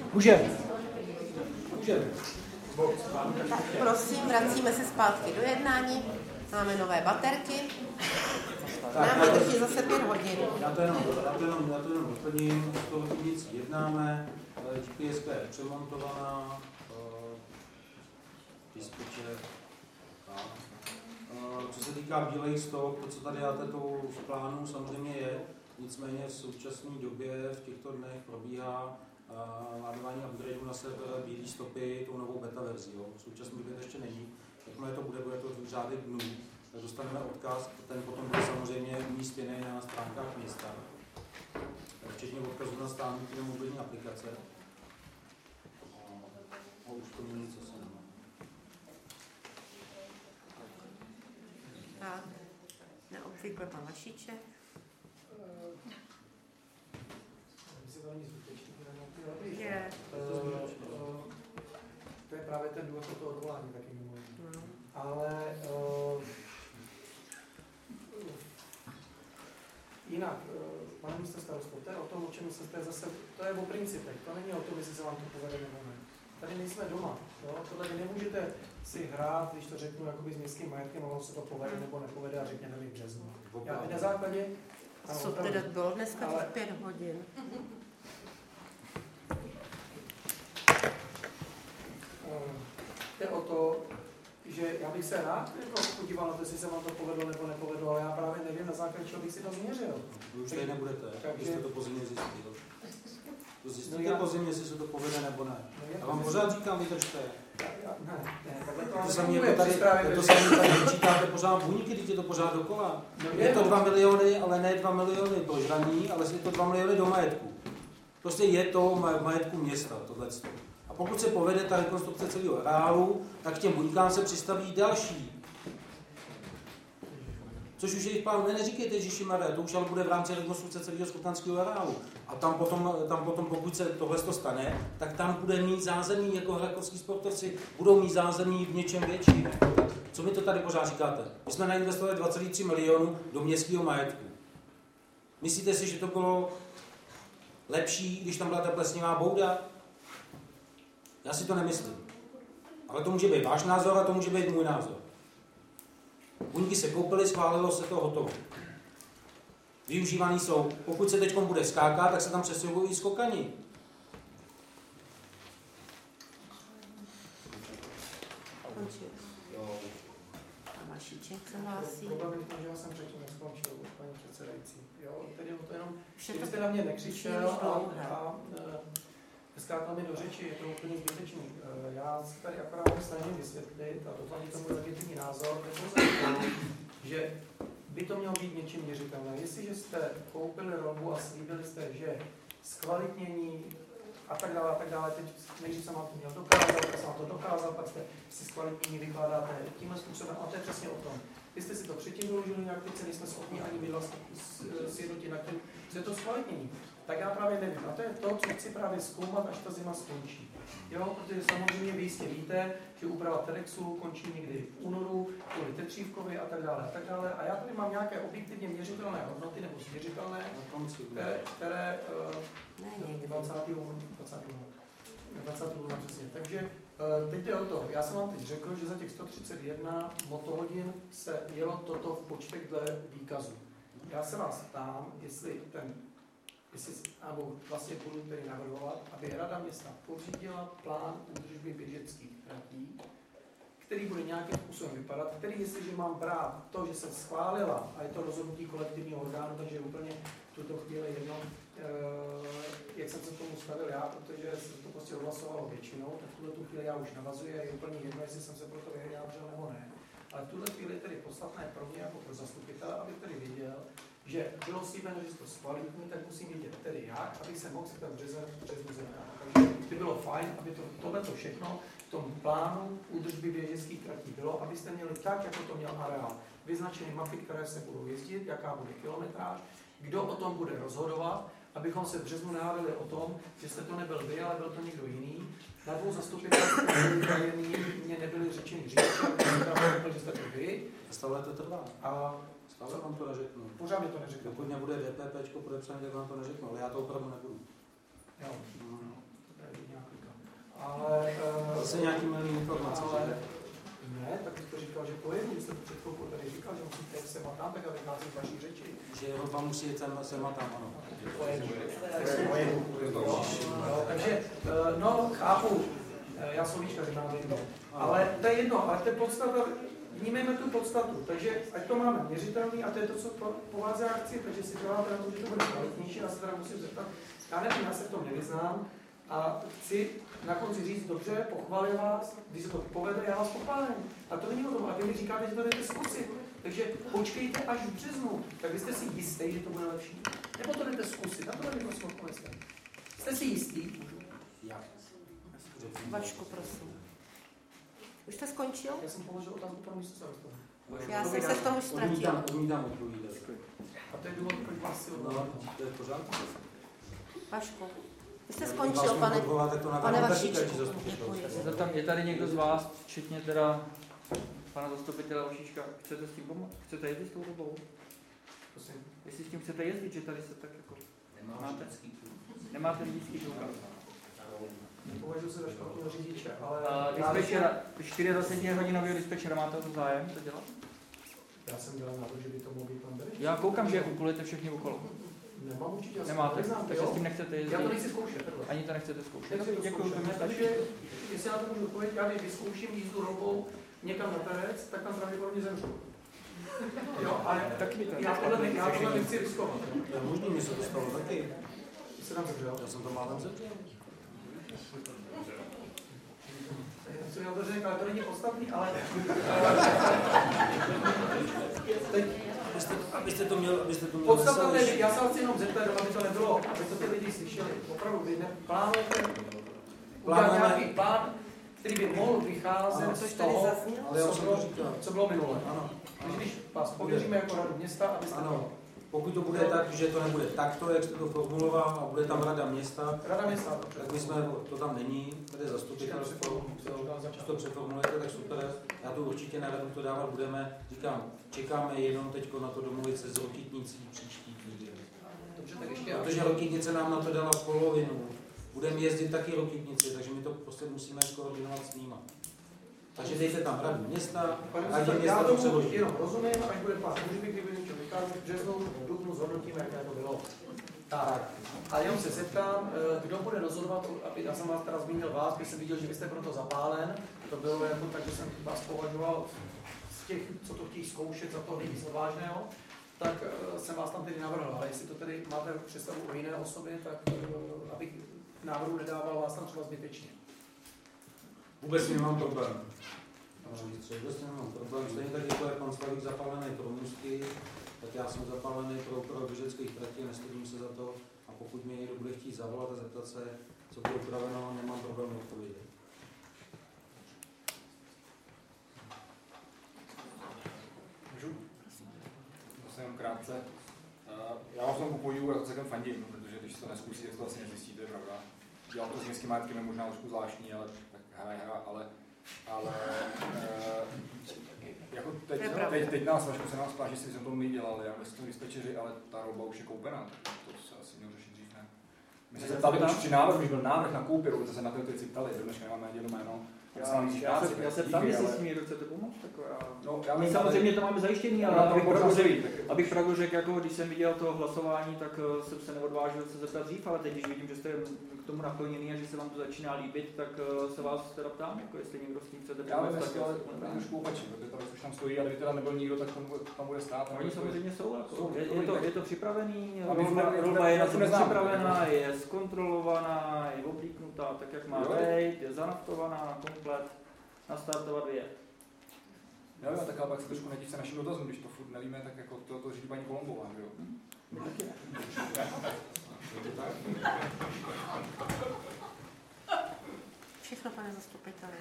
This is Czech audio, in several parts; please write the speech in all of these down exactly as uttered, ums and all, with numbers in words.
Můžeme. Můžeme. Tak prosím, vracíme se zpátky do jednání. Máme nové baterky. Nám vydrží zase pět hodin. Já to jenom, já to jenom, já to jenom doplním. Z toho nic jednáme. G P S je přemontovaná. Dispečer. Co se týká bílej stok, to, co tady dáte tou v plánu, samozřejmě je. Nicméně v současné době v těchto dnech probíhá ládování upgradeu na server bílý stopy tou novou beta verzi. Jo. V současné době to ještě není. Jakmile to bude, bude to v řádech dnů. Dostaneme odkaz, ten potom bude samozřejmě umístěný na stránkách města. Včetně odkazu na stánky nebo mobilní aplikace. A už to není, co se nemá. Tak, neobvykle pan Vašíček. Je. To je právě ten důvod toho odvolání, taky mimo jiné. No. Ale uh, jinak, uh, pane místo starosto, to je o tom, o čem se to zase, to je o principech, to není o tom, jestli se vám to povede nebo ne. Tady nejsme doma, jo? Tohle vy nemůžete si hrát, když to řeknu, jakoby s městským majetkem, ono se to povede nebo nepovede a řekněme mi v březnu. Já na základě... Co teda bylo dneska ale... pět hodin? Jde o to, že já bych se rád jako podíval na to, jestli se vám to povedlo nebo nepovedlo, ale já právě nevím, na základě čeho bych si to změřil. Vy už tady nebudete, takže... když jste to po zimě zjistili. To zjistíte no já... po zimě, jestli se to povede nebo ne. No já vám pořád říkám, vydržte. Já, já, ne, ne, takhle to, to samé jako tady, to samé tady vyčítáte pořád buňky, když je to pořád dokola. No, je to dva miliony, ale ne dva miliony do žraní, ale je to dva miliony do majetku. Prostě je to majetku města, tohleto. A pokud se povede ta rekonstrukce celého areálu, tak k těm buňkám se přistaví další. Což už jejich plánu neříkejte, ježišmarja, to už ale bude v rámci rekonstrukce celého skotlanského areálu. A tam potom, tam potom, pokud se tohle to stane, tak tam bude mít zázemí, jako hrakovský sportovci, budou mít zázemí v něčem větším. Co mi to tady pořád říkáte? My jsme nainvestovali dva celé tři milionu do městského majetku. Myslíte si, že to bylo lepší, když tam byla ta plesnivá bouda? Já si to nemyslím. Ale to může být váš názor a to může být můj názor. Buňky se koupily, schválilo se to, hotovo. Využívaný jsou. Pokud se teď bude skákat, tak se tam přestěhují skokani. A Vašíček se hlásí. Problém je to, že já jsem předtím neskončil, paní předsedající. Jo, tedy to jenom, kdybyste na mě nekřičel a, a skákal mi do řeči, je to úplně zbytečný. Já se tady akorát snažím vysvětlit, a to je to můj legitimní názor, že by to mělo být něčím měřitelné. Jestliže jste koupili robu a slíbili jste, že zkvalitnění a tak dále, a tak dále, teď nejdřív jsem vám to měl dokázat, tak jsem vám to dokázal, pak jste si zkvalitnění vykládáte tímhle způsobem, a to je přesně o tom. Vy jste si to předtím doložili nějak, teď se nejsme schopni ani my vlastně sjednotit na tím, že je to zkvalitnění. Tak já právě nevím. A to je to, co chci právě zkoumat, až ta zima skončí. Jo, protože samozřejmě vy jistě víte, že úprava TEDxu končí někdy v únoru, kvůli Tetřívkovi a tak dále a tak dále. A já tady mám nějaké objektivně měřitelné hodnoty nebo změřitelné, které, které uh, dvacátého dvacátého přesně. Takže uh, teď je o to. Já jsem vám teď řekl, že za těch sto třicet jedna motohodin se jelo toto v počtech dle výkazu. Já se vás ptám, jestli ten Jestli, nebo vlastně budu tedy navrhovat, aby Rada města pořídila plán údržby běžeckých tratí, který bude nějakým způsobem vypadat, který, jestliže mám brát to, že jsem schválila, a je to rozhodnutí kolektivního orgánu, takže je úplně v tuto chvíli jedno, e, jak jsem se tomu stavil já, protože se to prostě odhlasovalo většinou, tak v tuhle tu chvíli já už navazuji, je úplně jedno, jestli jsem se pro to vyjádřil nebo ne. Ale v tuhle chvíli je tedy podstatné pro mě jako pro zastupitele, aby tedy věděl, že bylo slíbeno, že se to zkvalitní, tak musím vědět tedy jak, abych se mohl se ten březen březnu zeptat. Takže by bylo fajn, aby to, tohleto všechno v tom plánu údržby běžeckých tratí bylo, abyste měli tak, jako to měl areál. Vyznačené mapy, které se budou jezdit, jaká bude kilometráž, kdo o tom bude rozhodovat, abychom se v březnu nehádali o tom, že jste to nebyl vy, ale byl to někdo jiný. Na dvou zastupitelství mě nebyly řečeny řidiči, že jste to vy. Stále to trvá. A stále vám to neřeknu. Pořád mi to neřeknu. Pokud nebude DPPčko podepsané, tak vám to neřeknu, ale já to opravdu nebudu. Jo. No. nějak klikám. Ale... Zase nějaký milý informace. Ale, ne, tak bych to říkal, že pojedu, když jste to před chvilkou tady říkal, že musíte jet sem a tam, tak a vychází z vaší řeči. Že Evropa musí jet sem, sem a tam, ano. Pojedu. Takže, no, chápu, já Slovíčka říkám jedno, ale to je jedno, ale to je podstata, vnímejme tu podstatu, takže ať to máme měřitelný a to je to, co po, po vás já chci, takže si děláte na to, že to bude kvalitnější, já se teda musím zeptat, já nevím, já se v tom nevyznám a chci na konci říct, dobře, pochválím vás, když se to povede, já vás pochválím. A to není o tom, a vy mi říkáte, že to jdete zkusit, takže počkejte až v březnu, tak vy jste si jistý, že to bude lepší, nebo to jdete zkusit, na to nevím, prosím, odpovězte. Jste si jistý? Já. Vašku, prosím. Už jste skončil? Já jsem položil otázku panu místostarostům. Já jsem se v tom už ztratil. Odmítám, odmítám odpovídat. A to je důvod, proč vás si No, to je pořád. Vašku, vy jste skončil, pane, pane Vašíčku. Zeptám, je tady někdo z vás, včetně teda pana zastupitele Vašíčka, chcete s tím pomoct? Chcete jezdit s tou dobou? Prosím. Jestli s tím chcete jezdit, že tady se tak jako... Nemáte? Nemáte řidičský průkaz? Považuji se za špatného řidiče, ale... Uh, dispečera, dvacet hodinového dispečera, máte o to zájem to dělat? Já jsem dělal na to, že by to mohl být pan Bereš. Já koukám, že úkolujete všechny úkoly. Nemám určitě, já Nemáte, takže s tím nechcete jezdit. Já to nechci zkoušet, takhle. Ani to nechcete zkoušet. Nechci to Děkuji, zkoušet, protože jestli na to můžu odpovědět, já když vyzkouším jízdu roubou někam na terec, tak tam pravděpodobně zemřu. Jo, ale tak já tohle, já tohle nechci riskovat. Já možný, mi se to stalo taky. Ty se tam zemřel? Já jsem to málem zemřel. Co já to řekl, ale to není podstatný, ale... Teď... Abyste, abyste to měl, abyste to měl Podstatné, já se chci jenom zeptat, aby to nebylo, aby to ty lidi slyšeli. Opravdu, vy neplánujete udělat nějaký plán, který by mohl vycházet ano, z toho, co bylo, co bylo minule. Ano. Takže když vás pověříme jako radu města, abyste ano. to... Pokud to bude tak, že to nebude takto, jak jste to formuloval, a bude tam rada města, rada města, tak my jsme, to tam není, tady zastupitelstvo, když to přeformulujete, tak super, já to určitě na radu to dávat budeme. Říkám, čekáme jenom teď na to domluvit se s Rokytnicí příští týden. Protože Rokytnice nám na to dala polovinu. Budeme jezdit taky Rokytnici, takže my to prostě musíme skoordinovat s nima. Takže dejte tam radu města, radě města to přeloží. Jenom rozumím, až bude plán služby, kdyby něco vycházet v březnu, v dubnu zhodnotíme, jaké to bylo. Tak. A jenom se zeptám, kdo bude rozhodovat, aby, já jsem vás teda zmínil vás, když jsem viděl, že vy jste proto zapálen, to bylo jako tak, že jsem vás považoval z těch, co to chtějí zkoušet, za to nejvíc odvážného, tak jsem vás tam tedy navrhl, ale jestli to tedy máte představu o jiné osobě, tak abych návrhu nedával vás tam třeba zbytečně. Vůbec nemám problém. Vůbec nemám problém. Stejně tak jako je pan Slavík zapálený pro můstky, tak já jsem zapálený pro, pro běžeckých tratí, nestydím se za to. A pokud mě někdo bude chtít zavolat a zeptat se, co bylo upraveno, nemám problém odpovědět. Můžu? To jenom krátce. Já vás tomu pojuju a to celkem fandím, protože když to neskusí, tak to asi nezjistí, to je pravda. Dělal to s městským majetkem, je možná trošku zvláštní, ale tak hra je hra, ale, ale e, jako teď, teď, teď nás Vašku se nás ptá, že si jsem to my dělali, já myslím, dispečeři, ale ta rouba už je koupená, tak to se asi měl řešit dřív, ne? My jsme se ptali už při návrhu, když byl návrh na koupi, protože se na to věci ptali, do dneška nemáme ani jméno. Já, já, se, já se ptám, jestli s tím někdo chcete pomoct. Jako já, no, já my samozřejmě to máme zajištěný, ale abych pravdu řekl, abych pravdu řekl, jako když jsem viděl to hlasování, tak uh, jsem se neodvážil se zeptat dřív, ale teď, když vidím, že jste k tomu nakloněný a že se vám to začíná líbit, tak uh, se vás teda ptám, jako jestli někdo s tím chcete pomoct. Já vím, ale trošku opačně, protože tady už tam stojí, a kdyby teda nebyl nikdo, tak tam, tam bude stát. Oni samozřejmě jsou, jako, jsou je, je, to, je to připravený, rouba je na to připravená, je zkontrolovaná, je oblíknutá, tak jak má být, je zanaftovaná, komplet. Nastartovat je. Jo, jo, tak ale pak se trošku nedív se našim dotazům, když to furt nevíme, tak jako to, to řídí paní Kolombová, že jo? Všechno, pane zastupiteli.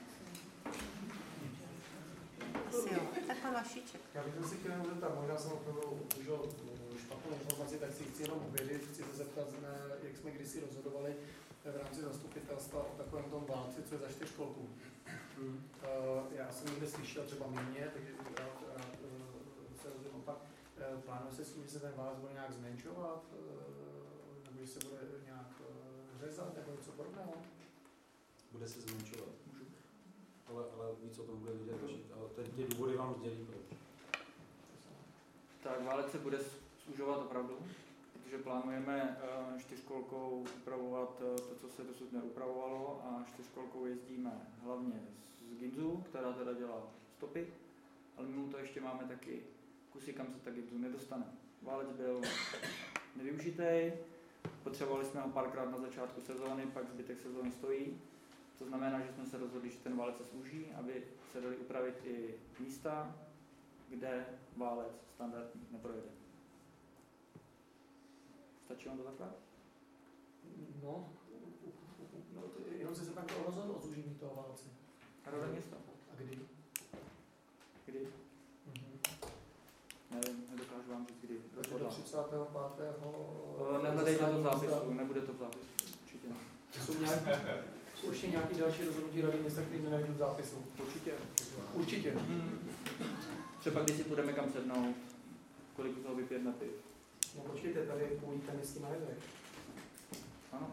Asi jo. Tak pan Vašíček. Já bych si chtěl zeptat, možná jsem opravdu užil špatnou informaci, tak si chci jenom uvěřit, chci se zeptat, jak jsme kdysi rozhodovali v rámci zastupitelstva o takovém tom válci, co je za čtyřkolku. Hmm. Uh, já jsem někde slyšel třeba méně, takže rád, rád uh, se rozhodl opak. Uh, plánuje se s tím, že se ten válec bude nějak zmenšovat, uh, nebo že se bude nějak uh, řezat, nebo něco podobného? Bude se zmenšovat. Ale, ale víc o tom bude vidět, ale teď ty důvody vám sdělí proč. Tak válec se bude zužovat opravdu, protože plánujeme čtyřkolkou upravovat to, co se dosud neupravovalo, a čtyřkolkou jezdíme hlavně z Ginzu, která teda dělá stopy, ale mimo to ještě máme taky kusy, kam se ta Ginzu nedostane. Válec byl nevyužitý, potřebovali jsme ho párkrát na začátku sezóny, pak zbytek sezóny stojí. To znamená, že jsme se rozhodli, že ten válec se služí, aby se dali upravit i místa, kde válec standardní neprojede. Stačí vám to takhle? No, no to, jenom se zeptám, kdo rozhodl o zúžení toho válce. Rada města. A kdy? Kdy? Mm-hmm. Nevím, nedokážu vám říct, kdy. Takže do třicátého pátého Nehledejte to v zápisu, nebude to v zápisu. Určitě. Jsou, nějaký, jsou ještě nějaký další rozhodnutí rady města, který nenajdu v zápisu? Určitě. Určitě. Hmm. Třeba když si půjdeme kam sednout, kolik u toho vypět na piv. No počkejte, tady půjdete městský majetek. Ano.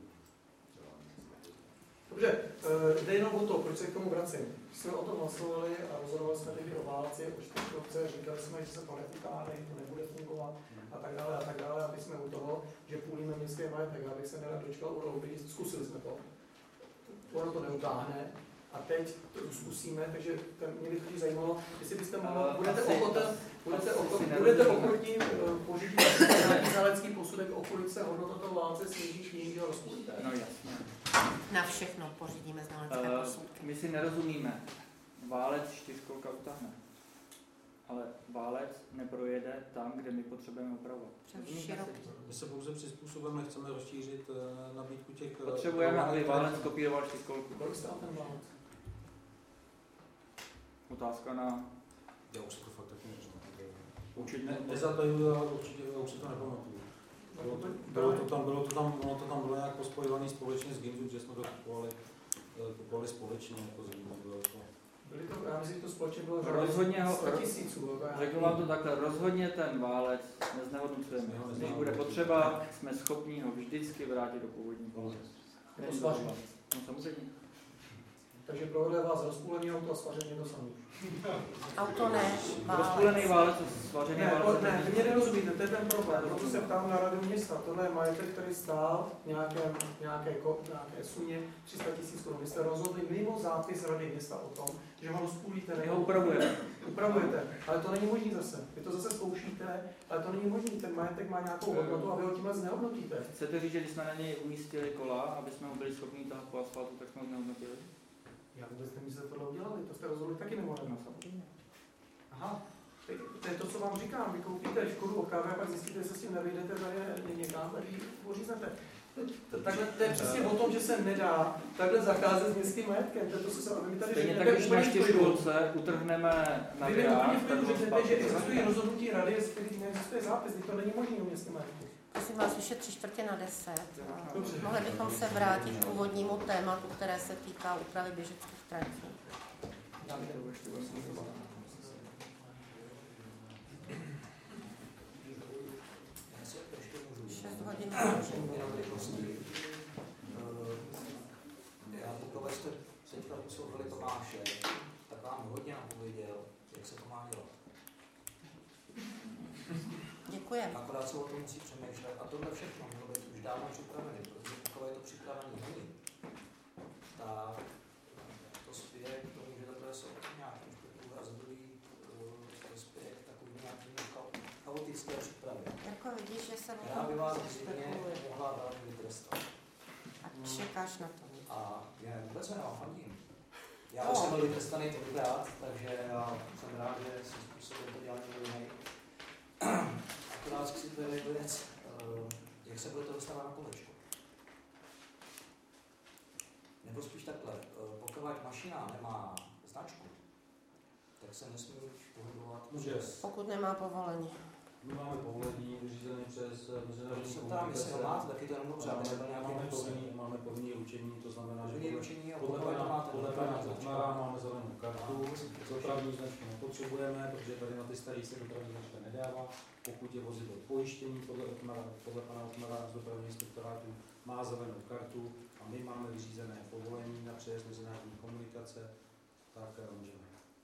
Dobře, jde jenom o to, proč se k tomu vracím. Když jsme o tom hlasovali a rozhodovali jsme tehdy o válci, o čtyřkolce, říkali jsme, že se to neutáhne, to nebude fungovat a tak dále a tak dále, aby jsme u toho, že půlíme městský majetek, abych se nerad dočkal u rouby, zkusili jsme to. Ono to neutáhne a teď to zkusíme, takže ten, mě by to zajímalo, jestli byste mohli, budete ochoten, budete ochoten, budete ochotní pořídit nějaký znalecký posudek, o kolik se hodnota toho válce sníží tím, že ho rozpůjte. No jasně. Na všechno pořídíme znalecké Uh, posudky. my si nerozumíme. Válec čtyřkolka utáhne. Ale válec neprojede tam, kde my potřebujeme opravovat. My se pouze přizpůsobujeme, chceme rozšířit uh, nabídku těch... Potřebujeme, aby válec kopíroval čtyřkolku. Kolik stál ten válec? Otázka na... Já už si to fakt taky neřeknu. Určitě ne, nezatajuju, ale určitě já už si to nepamatuju. Bylo to, bylo to tam, bylo to tam, ono to tam bylo nějak pospojované společně s Ginzu, že jsme to kupovali, kupovali společně jako s Ginzu. Bylo to. Byli to, já myslím, že to společně bylo rozhodně ho, sto tisíců. Řekl vám to takhle, rozhodně ten válec neznehodnocujeme. Když bude potřeba, jsme schopni ho vždycky vrátit do původní polohy. No samozřejmě. Takže provedle vás rozpůlený auto a svařený to samý. Auto ne, válec. Rozpůlený válec, svařený ne, válec. Ne, vy mě nerozumíte, to je ten problém. Proto se ptám na radu města. Tohle je majetek, který stál nějaké, nějaké, nějaké sumě tři sta tisíc korun. Vy jste rozhodli mimo zápis rady města o tom, že ho rozpůlíte. My ho upravujeme. Upravujete, ale to není možné zase. Vy to zase zkoušíte, ale to není možné. Ten majetek má nějakou hodnotu a vy ho tímhle znehodnotíte. Chcete říct, že když jsme na něj umístili kola, aby jsme ho byli schopni tahat po asfaltu, tak jsme ho znehodnotili? Já vůbec nevím, že jste tohle udělali, to jste rozhodli taky nemohli. No samozřejmě. Aha, teď, to je to, co vám říkám, vy koupíte Škodu Octavia a pak zjistíte, že se s tím nevyjdete tady někam, tady ji poříznete. Takhle to je přesně o tom, že se nedá takhle zacházet s městským majetkem. To je to, co se my tady stejně řeknete, tak, když na čtyřkolce utrhneme na vy úplně v tak klidu řeknete, že existují rozhodnutí rady, z kterých neexistuje zápis, to není možné o městském majetku. Prosím vás, už je tři čtvrtě na deset. Dobře. Mohli bychom se vrátit k původnímu tématu, které se týká úpravy běžeckých tratí. šest hodin. Já pokud jste teďka poslouchali Tomáše, tak vám hodně napověděl, jak se to má dělat. Děkujeme. Akorát se o tom musí přemýšlet a tohle všechno mělo být už dávno připravené, protože takové to připravené není. Tak to spěje k tomu, že takhle se o tom nějakým způsobem razdují, to spěje k takovým nějakým chaotické přípravě. Jako vidíš, že se Já by vás zřejmě mohla velmi vytrestat. A čekáš na to. A já vůbec ne, fandím. Já už jsem byl vytrestaný tolikrát, takže já jsem rád, že jsem způsobil to dělat někdo jiný. Akorát si to je věc, jak se budete dostávat na kolečko. Nebo spíš takhle, pokud mašina nemá značku, tak se nesmí pohybovat. Pokud nemá povolení. My máme povolení vyřízené přes mezinárodní Se ptám, jestli ho máte, taky to jenom dobře, máme, nebo nějaký máme, nemusí. povinný, máme povinný ručení, to znamená, že Povinný ručení a podle podle pana, to máte. podle pana Trtmara máme zelenou kartu, dopravní značku nepotřebujeme, protože tady na ty staré se dopravní značka nedává. Pokud je vozidlo pojištění podle, Otmara, podle pana Otmara z dopravního inspektorátu, má zelenou kartu a my máme vyřízené povolení na přejezd mezinárodní komunikace, tak můžeme.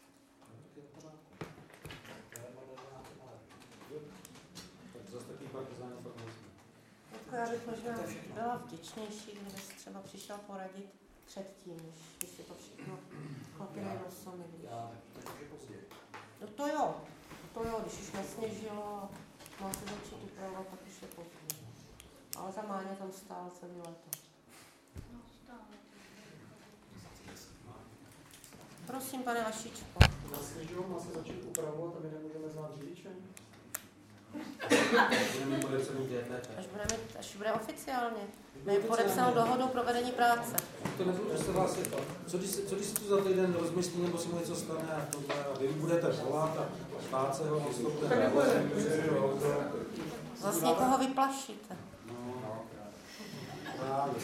Tak zase taky partizáni pak nejsme. Jako já bych možná byla vděčnější, kdyby si třeba přišel poradit předtím, než když si to všechno chlapiny nosami. Já, tak už je pozdě. No to jo, to jo, když už nasněžilo a má se začít upravovat, tak už je pozdě. Ale za Máně tam stál celý léto. Prosím, pane Vašičko. Nasněžilo, má se začít upravovat a my nemůžeme znát řidiče? Budeme podepsaný D P P. Až bude, mít, až bude oficiálně. My podepsanou dohodu pro vedení práce. To nebudu se vás je to. Co když, se- co když si tu za týden rozmyslí, nebo si mu něco stane a tohle, a vy budete volat a ptát se ho, vystupte. Tak nebude. Zase někoho vyplašíte. No, právě.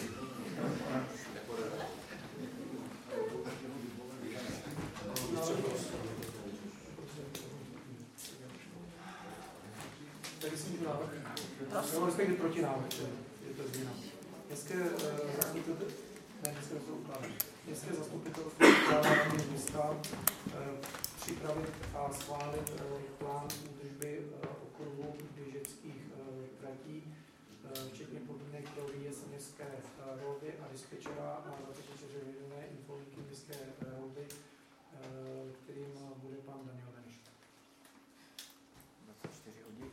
Tady si můžu návrh. Prosím. Nebo respektive protinávrh, je to změna. Městské eh, zastupitelstvo, ne, městské zastupitelstvo, městské zastupitelstvo ukládání města eh, připravit a schválit eh, plán údržby eh, okruhu běžeckých eh, tratí, eh, včetně podmínek pro výjezd městské eh, rouby a dispečera a dvacet čtyři veřejné infolíky městské eh, rouby, eh, kterým bude pan Daniel Beneš. dvacet čtyři hodin.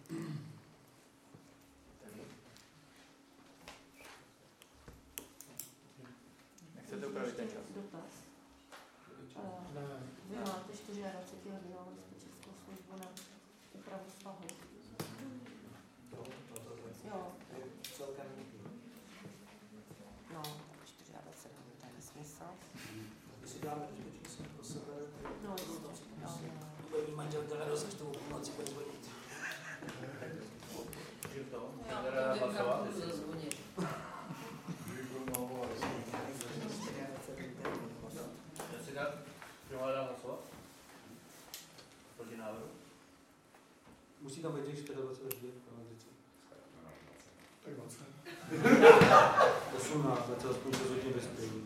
Nechcete upravit ten čas? Dotaz. Eh, Ne. Vy máte dvacet čtyři hodinovou dispečerskou službu na úpravu svahu. To, to, to, to, Jo, to je celkem nutný. no, dvacet čtyři hodin, to je nesmysl. Když si dáme bezpečnost pro sebe, No, tak jo, jo, jo. bude mít manželka radost, až to o půlnoci bude zvonit. Musí tam být těch dvacet čtyři hodin, ale vždycky. Tak dvacet. osmnáct, dvacet aspoň šest hodin vyspění.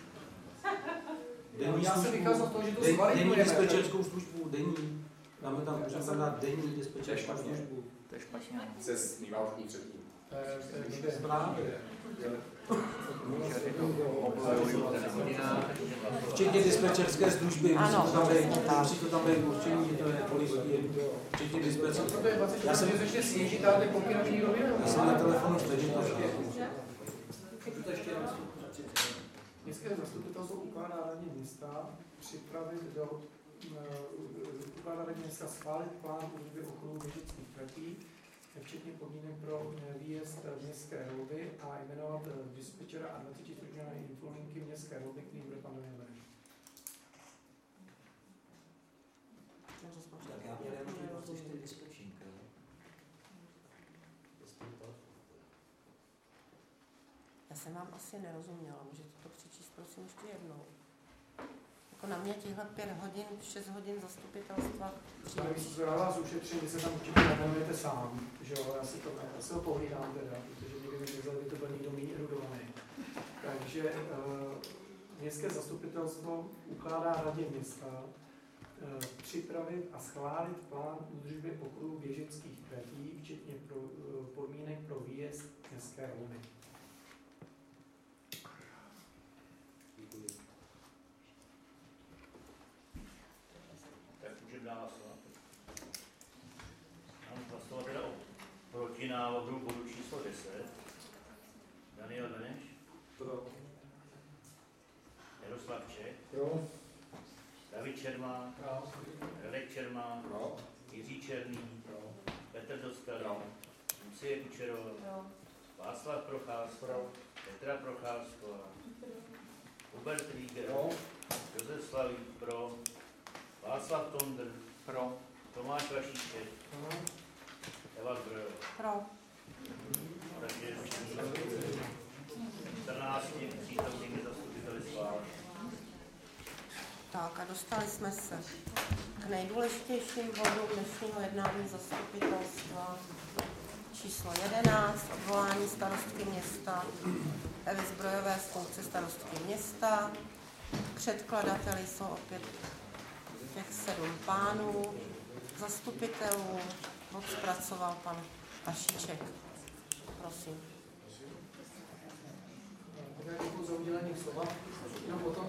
Já jsem vycházel z toho, že to denní zvalidujeme. dispečerskou službu, denní. Dáme tam, můžeme tam dát denní dispečerskou službu. To je špatně. Se smívá už předtím. To je- to je blbě. Právě. Včetně Včetně dispečerské služby, musí Ano, to tam být, přesně tak. musí to tam být určení, to je kolik hodin. Včetně dispečerské. Proto je dvacet Já čtyři jsem, začne snížit, ale ty pokyn ani nikdo já jsem na telefonu stejně to To ještě raz. Městské zastupitelstvo ukládá radě města připravit do ukládá radě města schválit plán údržby okruhu běžeckých tratí, včetně podmínek pro výjezd městské rouby a jmenovat dispečera a dvacet čtyři infolinky městské rouby, který bude pan Daniel Beneš. Tak já měl jenom dvacet čtyři dispečínka. Já jsem vám asi nerozuměla, můžete to přečíst prosím ještě jednou. Jako na mě těchhle pět hodin, šest hodin zastupitelstva Já bych se vás ušetřil, vy se tam určitě nevěnujete sám, že jo, já si to, já si ho pohlídám teda, protože nikdy mi nevzal, by to byl někdo méně erudovaný. Takže uh, městské zastupitelstvo ukládá radě města uh, připravit a schválit plán údržby okruhu běžeckých tratí, včetně pro, uh, podmínek pro výjezd městské rouby. Tak můžeme dál hlasovat. Mám hlasovat teda o protinávrhu bodu číslo deset. Daniel Beneš. Pro. Jaroslav Čech. Pro. David Čermák. Radek Čermák. Pro. Jiří Černý. Pro. Petr Dostal. Pro. Lucie Kučerová. Václav Procházka. Petra Procházková. Hubert Rieger. Pro. Josef Slavík. Pro. Václav Tondr. Pro. Tomáš Vašíček. Ano. Eva Zdrojová. Pro. Takže čtrnácti přítomnými zastupiteli schváleno. Tak a dostali jsme se k nejdůležitějším bodům dnešního jednání zastupitelstva. Číslo jedenáct, odvolání starostky města Evy Zbrojové z funkce starostky města. Předkladateli jsou opět těch sedm pánů, zastupitelů. Bod zpracoval pan Tašíček. Prosím. Děkuji za udělení slova. Jenom potom.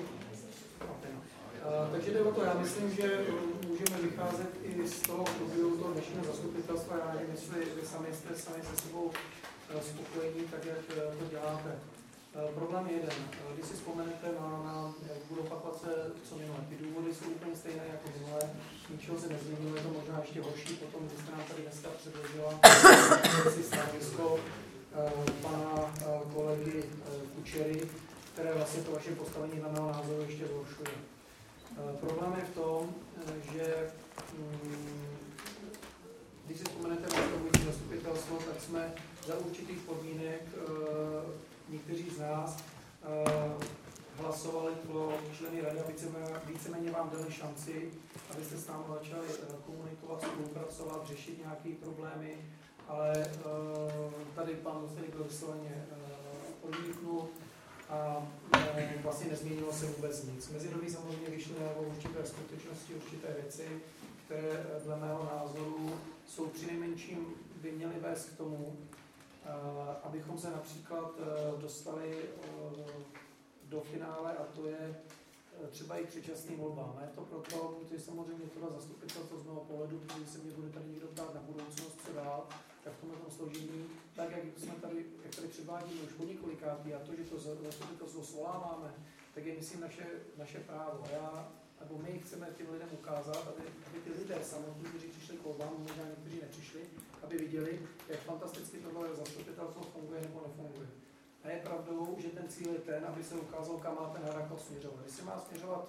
Takže jde o to, já myslím, že můžeme vycházet i z toho průběhu toho dnešního zastupitelstva. Já nevím, jestli vy sami jste sami se sebou spokojení, tak jak to děláte. Problém je jeden. Když si vzpomenete na, na jak budou opakovat se co minule, ty důvody jsou úplně stejné jako minule, ničeho se nezměnilo, je to možná ještě horší potom, když jste nám tady dneska předložila si stanovisko pana kolegy Kučery, které vlastně to vaše postavení na mého názoru ještě zhoršuje. Problém je v tom, že když si vzpomenete na to zastupitelstvo, tak jsme za určitých podmínek někteří z nás hlasovali pro členy rady a víceméně vám dali šanci, abyste s námi začali komunikovat, spolupracovat, řešit nějaké problémy, ale tady pan Mustelík byl vysloveně odmítnut a vlastně nezměnilo se vůbec nic. Mezidobí samozřejmě vyšly najevo určité skutečnosti, určité věci, které dle mého názoru jsou přinejmenším by měly vést k tomu, abychom se například dostali do finále, a to je třeba i předčasným volbám. A je to proto, protože samozřejmě tohle zastupitelstvo z mého pohledu, protože se mě bude tady někdo ptát na budoucnost, co dál, tak v tomhle složení, tak jak jsme tady, jak tady předvádíme už po několikátý, a to, že to zastupitelstvo svoláváme, tak je, myslím, naše, naše právo. A já, nebo my chceme těm lidem ukázat, aby, aby ty lidé samotní, kteří přišli k volbám, možná někteří nepřišli, aby viděli, jak fantasticky tohle zastupitelstvo funguje nebo nefunguje. A je pravdou, že ten cíl je ten, aby se ukázal, kam má ten Hradec směřovat. Když se má směřovat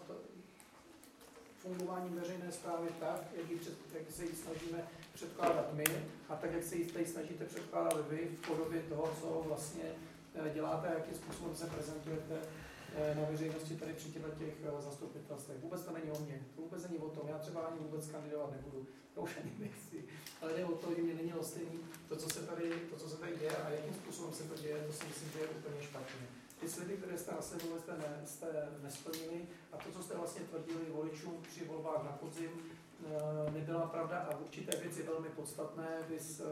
fungování veřejné správy tak, jak, před, jak se ji snažíme předkládat my, a tak, jak se ji tady snažíte předkládat vy v podobě toho, co vlastně děláte a jakým způsobem se prezentujete na veřejnosti tady při těch zastupitelstvech. Vůbec to není o mně, to vůbec není o tom, já třeba ani vůbec kandidovat nebudu, to už ani nechci, ale jde o to, že mě není lstejný to, co se tady, to, co se tady děje a jakým způsobem se to děje, to si myslím, že je úplně špatně. Ty sliby, které jste naslibovali, jste, ne, jste nesplnili a to, co jste vlastně tvrdili voličům při volbách na podzim, nebyla pravda a určité věci velmi podstatné, vys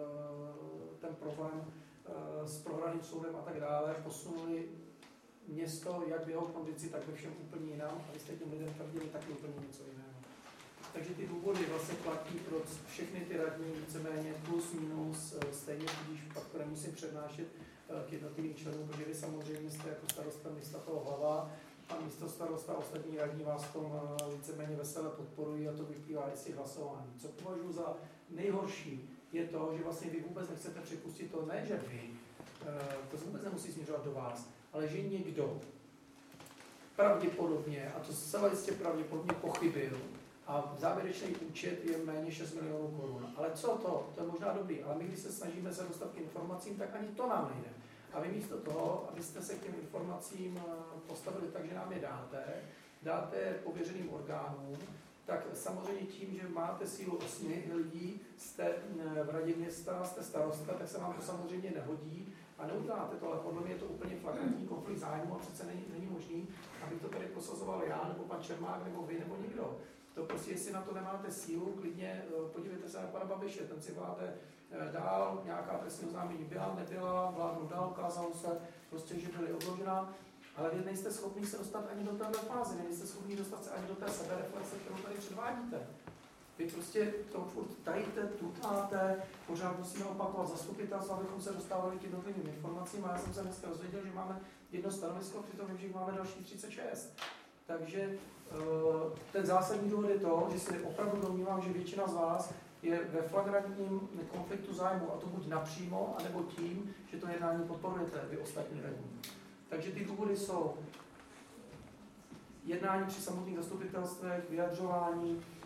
ten problém s prohraným soudem a tak dále, posunuli město, jak v jeho kondici, tak ve všem úplně jinam, a vy jste těm lidem tvrdili taky úplně něco jiného. Takže ty důvody vlastně platí pro všechny ty radní víceméně plus, minus, stejně, když pak to nemusím přednášet k jednotlivým členům, protože vy samozřejmě jste jako starosta města toho hlava a místo starosta a ostatní radní vás v tom víceméně vesele podporují a to vyplývá i z těch hlasování. Co považuji za nejhorší, je to, že vlastně vy vůbec nechcete připustit to, ne, že vy, to vůbec nemusí směřovat do vás, ale že někdo pravděpodobně, a to zcela jistě pravděpodobně pochybil, a závěrečný účet je méně šest milionů korun. Ale co to? To je možná dobrý, ale my, když se snažíme se dostat k informacím, tak ani to nám nejde. A vy místo toho, abyste se k těm informacím postavili tak, že nám je dáte, dáte pověřeným orgánům, tak samozřejmě tím, že máte sílu osmi lidí, jste v radě města, jste starosta, tak se vám to samozřejmě nehodí a neuděláte to, ale podle mě je to úplně flagrantní konflikt zájmu a přece není, není možný, abych to tady prosazoval já, nebo pan Čermák, nebo vy, nebo někdo. To prostě, jestli na to nemáte sílu, klidně podívejte se na pana Babiše, ten si vládne dál, nějaká trestní oznámení byla, nebyla, vládnu dál, ukázalo se prostě, že byly odložena, ale vy nejste schopni se dostat ani do této fázy, nejste schopni dostat se ani do té sebereflexe, kterou tady předvádíte. Vy prostě to furt tajíte, tutáte, pořád musíme opakovat zastupitelstvo, abychom se dostávali k jednotlivým informacím a já jsem se dneska dozvěděl, že máme jedno stanovisko, přitom vím, že máme další třicet šest. Takže ten zásadní důvod je to, že si opravdu domnívám, že většina z vás je ve flagrantním konfliktu zájmu, a to buď napřímo, anebo tím, že to jednání podporujete vy ostatní radní. Takže ty důvody jsou jednání při samotných zastupitelstvech, vyjadřování,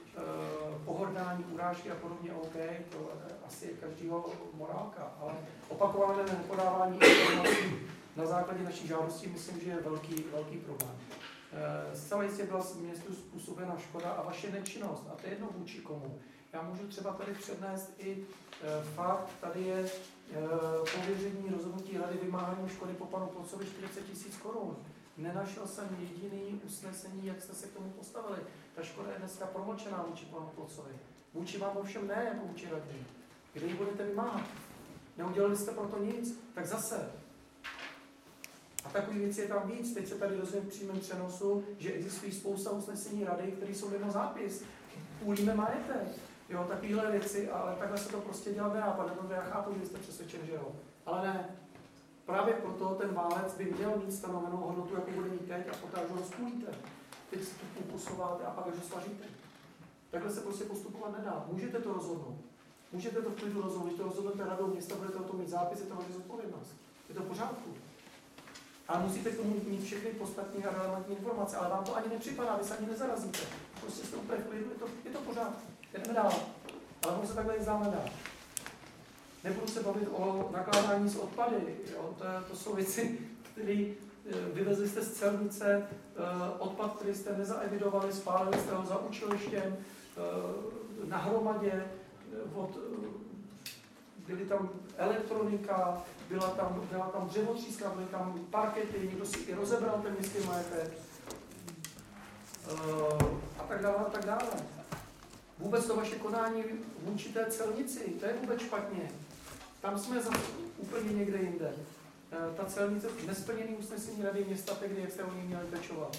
pohrdání, urážky a podobně, OK, to asi je každýho morálka, ale opakované nepodávání informací na základě naší žádosti myslím, že je velký, velký problém. Zcela jistě byla městu způsobena škoda a vaše nečinnost, a to je jedno vůči komu. Já můžu třeba tady přednést i fakt, tady je pověření rozhodnutí rady vymáhání škody po panu Plocovi čtyřicet tisíc korun. Nenašel jsem jediný usnesení, jak jste se k tomu postavili. Ta škoda je dneska promlčená vůči panu Plocovi. Vůči vám ovšem ne, jako vůči radní. Kde ji budete vymáhat? Neudělali jste pro to nic, tak zase. A takových věcí je tam víc. Teď se tady dozvím v přímém přenosu, že existují spousta usnesení rady, které jsou mimo zápis. Půlíme majetek. Jo, takovéhle věci, ale takhle se to prostě dělat nedá. Pane Dobre, já chápu, že jste přesvědčen, že jo. Ale ne. Právě proto ten válec by měl mít stanovenou hodnotu, jako bude mít teď, a poté ho rozpůlíte. Teď si to posováte a pak až ho svaříte. Takhle se prostě postupovat nedá. Můžete to rozhodnout. Můžete to v klidu rozhodnout. Když to rozhodnete radou města, budete o tom mít zápis, je to vaše zodpovědnost. Je to v pořádku. Ale musíte k tomu mít všechny podstatné a relevantní informace, ale vám to ani nepřipadá, vy se ani nezarazíte. Prostě jste úplně v klidu, je to, je to v pořádku. Jdeme dál. Ale ono se takhle nic dál nedá. Nebudu se bavit o nakládání s odpady. Jo? To, to jsou věci, které vyvezli jste z celnice, odpad, který jste nezaevidovali, spálili jste ho za učilištěm, na hromadě, od, byly tam elektronika, byla tam, byla tam dřevotříska, byly tam parkety, někdo si i rozebral ten městský majetek a tak dále, a tak dále. Vůbec to vaše konání vůči té celnici, to je vůbec špatně. Tam jsme zase úplně někde jinde. Ta celnice, nesplněný usnesení rady města, tehdy, jak jste o ní měli pečovat.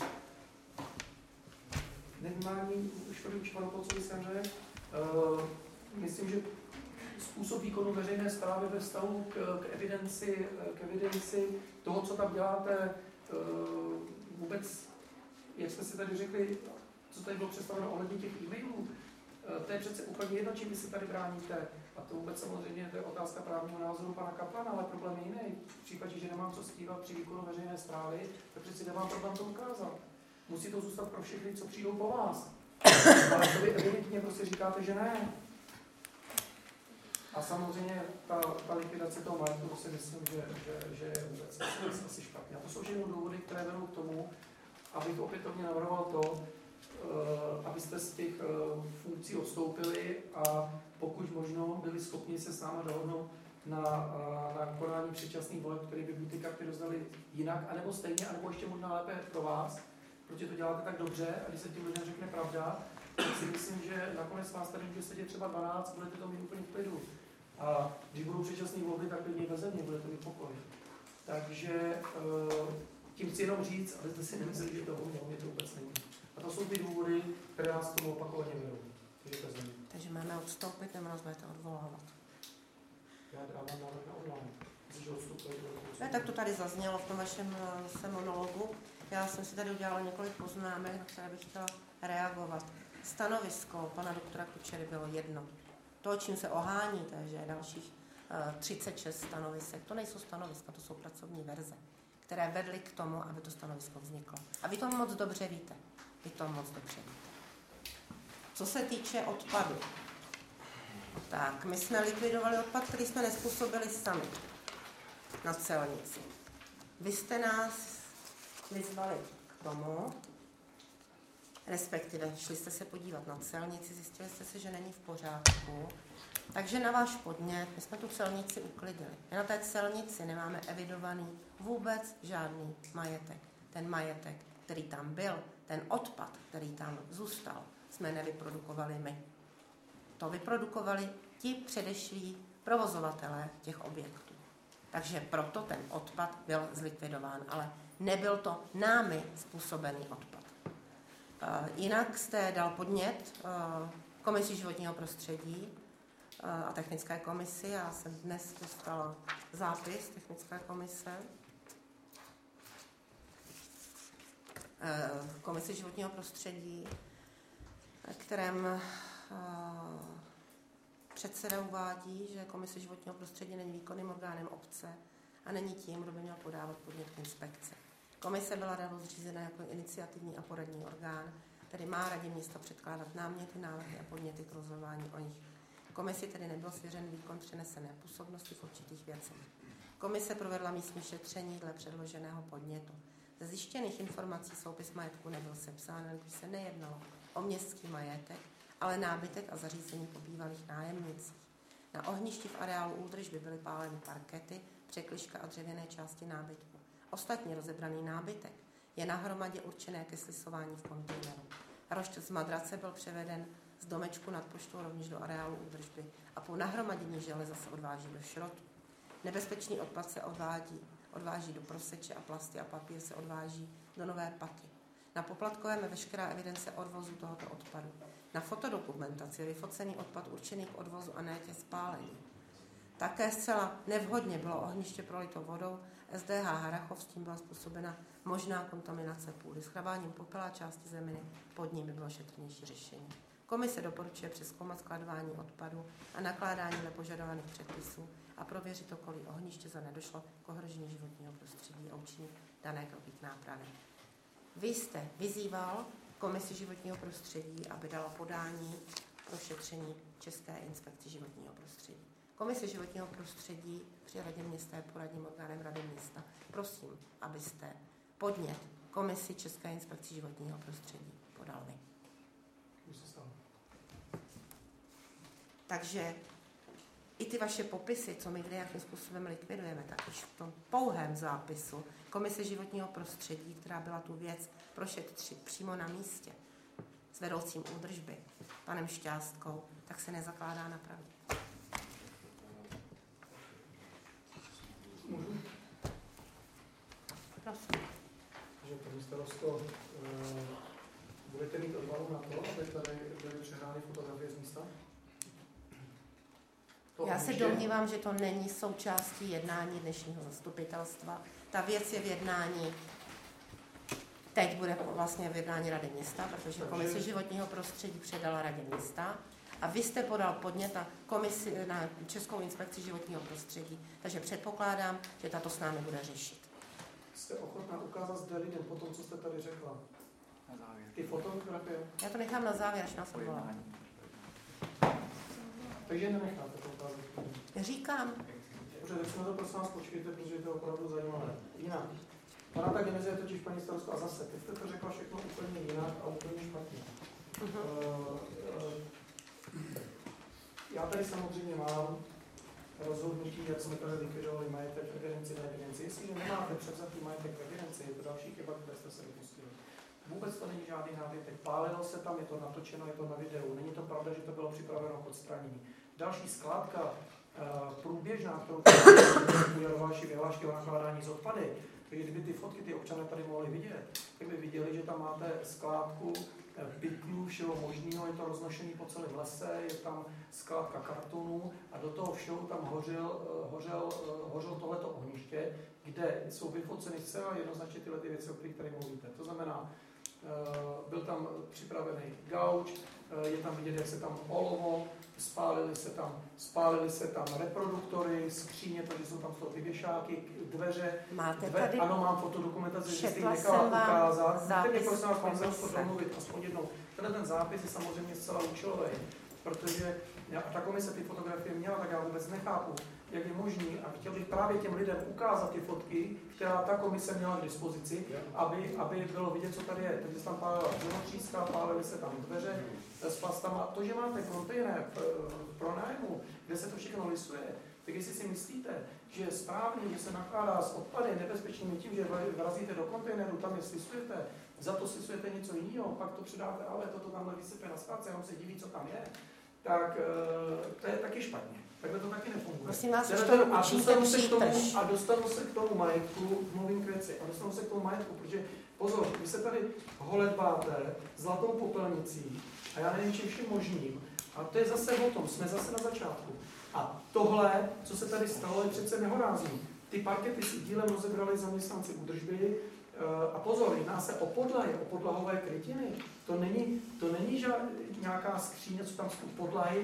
Nevnímání škody vůči panu Plocovi jsem řekl. Uh, myslím, že způsob výkonu veřejné správy ve vztahu k, k, evidenci, k evidenci toho, co tam děláte, uh, vůbec, jak jste si tady řekli, co tady bylo představeno ohledně těch e-mailů, uh, to je přece úplně jedno, čím vy se tady bráníte. A to vůbec samozřejmě to je otázka právního názoru pana Kaplana, ale problém je jiný. V případě, že nemám co stívat při výkonu veřejné správy, tak přeci nemám problém to ukázat. Musí to zůstat pro všechny, co přijdou po vás. Ale to vy evidentně prostě říkáte, že ne. A samozřejmě ta, ta likvidace toho majetku si myslím, že, že, že je vůbec asi, asi špatně. A to jsou všechny důvody, které vedou k tomu, abych opětovně navrhoval to, uh, abyste z těch uh, funkcí odstoupili a pokud možno byli schopni se s námi dohodnout na, na konání předčasných voleb, které by ty karty rozdali jinak, anebo stejně, anebo ještě možná lépe pro vás, protože to děláte tak dobře a když se tím lidem řekne pravda, tak si myslím, že nakonec vás tady může sedět třeba dvanáct, budete to mít úplně v klidu. A když budou předčasné volby, tak klidně bez země, budete mít pokoj. Takže tím chci jenom říct, abyste si nemysleli, že to mě to vůbec není. A to jsou ty důvody, které nás k tomu opakovaně vedou. Takže bez země. Takže máme odstoupit, nebo nás budete odvolávat? Já dávám návrh na odvolání. Ne, tak to tady zaznělo v tom vašem monologu. Já jsem si tady udělala několik poznámek, na které bych chtěla reagovat. Stanovisko pana doktora Kučery bylo jedno. To, čím se oháníte, že je dalších uh, třicet šest stanovisek, to nejsou stanoviska, to jsou pracovní verze, které vedly k tomu, aby to stanovisko vzniklo. A vy to moc dobře víte. Vy to moc dobře víte. Co se týče odpadu, tak my jsme likvidovali odpad, který jsme nezpůsobili sami na celnici. Vy jste nás vyzvali k tomu, respektive šli jste se podívat na celnici, zjistili jste se, že není v pořádku, takže na váš podnět my jsme tu celnici uklidili. My na té celnici nemáme evidovaný vůbec žádný majetek. Ten majetek, který tam byl, ten odpad, který tam zůstal, jsme nevyprodukovali my. To vyprodukovali ti předešlí provozovatelé těch objektů. Takže proto ten odpad byl zlikvidován, ale nebyl to námi způsobený odpad. Uh, jinak jste dal podnět uh, Komisi životního prostředí uh, a technické komisi. Já jsem dnes dostala zápis technické komise. Uh, Komisi životního prostředí, kterém uh, předseda uvádí, že Komise životního prostředí není výkonným orgánem obce a není tím, kdo by měl podávat podnět k inspekci. Komise byla dávno zřízena jako iniciativní a poradní orgán tedy má radě města předkládat náměty, návrhy a podněty k rozhodování o nich. Komisi tedy nebyl svěřen výkon přenesené působnosti v určitých věcech. Komise provedla místní šetření dle předloženého podnětu. Ze zjištěných informací soupis majetku nebyl sepsán, když se nejednalo o městský majetek, ale nábytek a zařízení po bývalých nájemnicích. Na ohništi v areálu údržby byly páleny parkety, překližka a dřevěné části nábytku. Ostatní rozebraný nábytek je na hromadě určené ke slisování v kontejneru. Rošt z madrace byl převeden z domečku nad poštou rovněž do areálu údržby a po nahromadění železa se odváží do šrotu. Nebezpečný odpad se odvádí, odváží do proseče a plasty a papír se odváží do nové paky. Na poplatkovém je veškerá evidence odvozu tohoto odpadu. Na fotodokumentaci je vyfocený odpad určený k odvozu a ne ke spálení. Také zcela nevhodně bylo ohniště prolito vodou. S D H Harachov s tím byla způsobena možná kontaminace půdy. Schraváním popela části zeminy pod ním by bylo šetrnější řešení. Komise doporučuje přezkoumat skladování odpadu a nakládání dle požadovaných předpisů a prověřit okolí ohniště, za nedošlo k ohrožení životního prostředí a učinit dané kroky k nápravě. Vy jste vyzýval Komisi životního prostředí, aby dala podání pro šetření České inspekci životního prostředí. Komise životního prostředí při radě města je poradním orgánem rady města. Prosím, abyste podnět Komisi České inspekci životního prostředí podal vy. Takže i ty vaše popisy, co my kde jakým způsobem likvidujeme, tak už v tom pouhém zápisu Komise životního prostředí, která byla tu věc prošetřit přímo na místě s vedoucím údržby, panem Šťástkou, tak se nezakládá na pravdě. Můžu? Prosím. Že paní starosto, budete mít odvahu na to, aby tady byly přehrány fotografie z místa? To Já se může? domnívám, že to není součástí jednání dnešního zastupitelstva. Ta věc je v jednání, teď bude vlastně v jednání Rady města, protože Komise životního prostředí předala Radě města a vy jste podal podnět na, komisi, na Českou inspekci životního prostředí, takže předpokládám, že tato s námi bude řešit. Jste ochotná ukázat zde lidem po tom, co jste tady řekla? Na závěr. Ty fotografie? Já to nechám na závěr, až nás odvolám. Takže nenecháte to ukázat. Říkám. Dobře, tak jsme to prosím vás počkejte, protože je to opravdu zajímavé. Jinak. Ona ta geneze je totiž paní starosto a zase, teď jste to řekla všechno úplně jinak a úplně špatně. Uh-huh. Uh, uh, já tady samozřejmě mám rozhodnutí, jak jsme tady likvidovali majetek v evidenci na evidenci. Jestliže nemáte převzatý majetek v evidenci, je to další chyba, které jste se dopustili. Vůbec to není žádný nábytek. Pálilo se tam, je to natočeno, je to na videu. Není to pravda, že to bylo připraveno k odstranění. Další skládka uh, průběžná, kterou udělal vaši vyhlášky o nakládání z odpady, takže kdyby ty fotky ty občané tady mohli vidět, tak by viděli, že tam máte skládku pytlů, všeho možného, je to roznošený po celém lese, je tam skládka kartonů a do toho všeho tam hořel, hořel, hořel tohleto ohniště, kde jsou vyfoceny zcela jednoznačně tyhle ty věci, o kterých tady mluvíte. To znamená, byl tam připravený gauč, je tam vidět, jak se tam olovo, spálily se tam, spálily se tam reproduktory, skříně, takže jsou tam ty věšáky, dveře. Máte dve, tady? Ano, mám fotodokumentaci, že jste ji Četla nechala jsem vám ukázat. zápis Teď prosím vás, paní komise. Zarusko, domluvit aspoň jednou. Tenhle ten zápis je samozřejmě zcela účelový, protože já, ta komise ty fotografie měla, tak já vůbec nechápu, jak je možný, a chtěl bych právě těm lidem ukázat ty fotky, která ta komise měla k dispozici, aby, aby bylo vidět, co tady je. Takže se tam pálila dřevotříska, pálily se tam dveře s plastama. To, že máte kontejner pro nájmu, kde se to všechno lisuje, tak jestli si myslíte, že je správně, že se nakládá s odpady nebezpečnými tím, že vrazíte do kontejneru, tam je slisujete, za to slisujete něco jiného, pak to předáte, ale toto tamhle vysype na skládce, jenom se diví, co tam je, tak to je taky špatně. Takhle to taky nefunguje. Prosím vás, už a, to dostanu se k tomu, přítrž. a dostanu se k tomu majetku, mluvím k věci, a dostanu se k tomu majetku, protože pozor, vy se tady holedbáte zlatou popelnicí a já nevím čím vším možným. A to je zase o tom, jsme zase na začátku. A tohle, co se tady stalo, je přece nehorázný. Ty parkety si dílem rozebrali zaměstnanci údržby. A pozor, jedná se o podlahy, o podlahové krytiny. To není, to není žád, nějaká skříně, co tam jsou podlahy.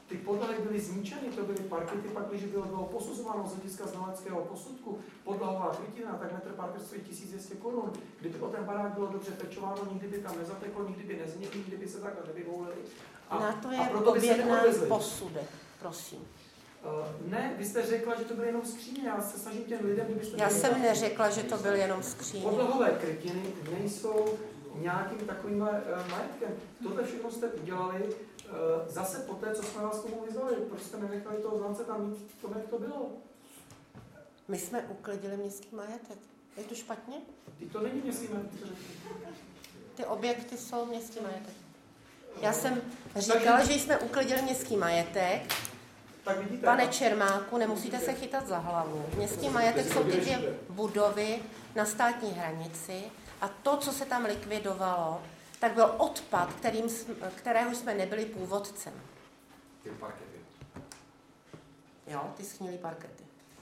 ty podlahy byly zničeny, to byly parkety, pak když bylo, bylo posuzováno z hlediska znaleckého posudku, podlahová krytina, tak metr parket stojí tisíc dvě stě korun. Kdyby o ten barák bylo dobře pečováno, nikdy by tam nezateklo, nikdy by neznikl, nikdy by se takhle nevyvolili. Na to je objednán posudek, prosím. Uh, ne, vy jste řekla, že to byly jenom skříně, já se snažím těm lidem, kdybyste... Já jsem neřekla, že to byl jenom skříně. Podlahové krytiny nejsou nějakým takovým uh, majetkem. Tohle všechno jste udělali uh, zase po té, co jsme vás tomu vyzvali. Proč jste nenechali toho znalce tam mít v tom, jak to bylo? My jsme uklidili městský majetek. Je to špatně? Ty to není městský majetek. Ty objekty jsou městský majetek. Já jsem říkala, že jsme uklidili městský majetek. Tak vidíte, Pane Čermáku, nemusíte se chytat za hlavu. Městský majetek jsou ty dvě budovy na státní hranici a to, co se tam likvidovalo, tak byl odpad, kterým, kterého jsme nebyli původcem. Ty parkety. Jo, ty schnilý parkety.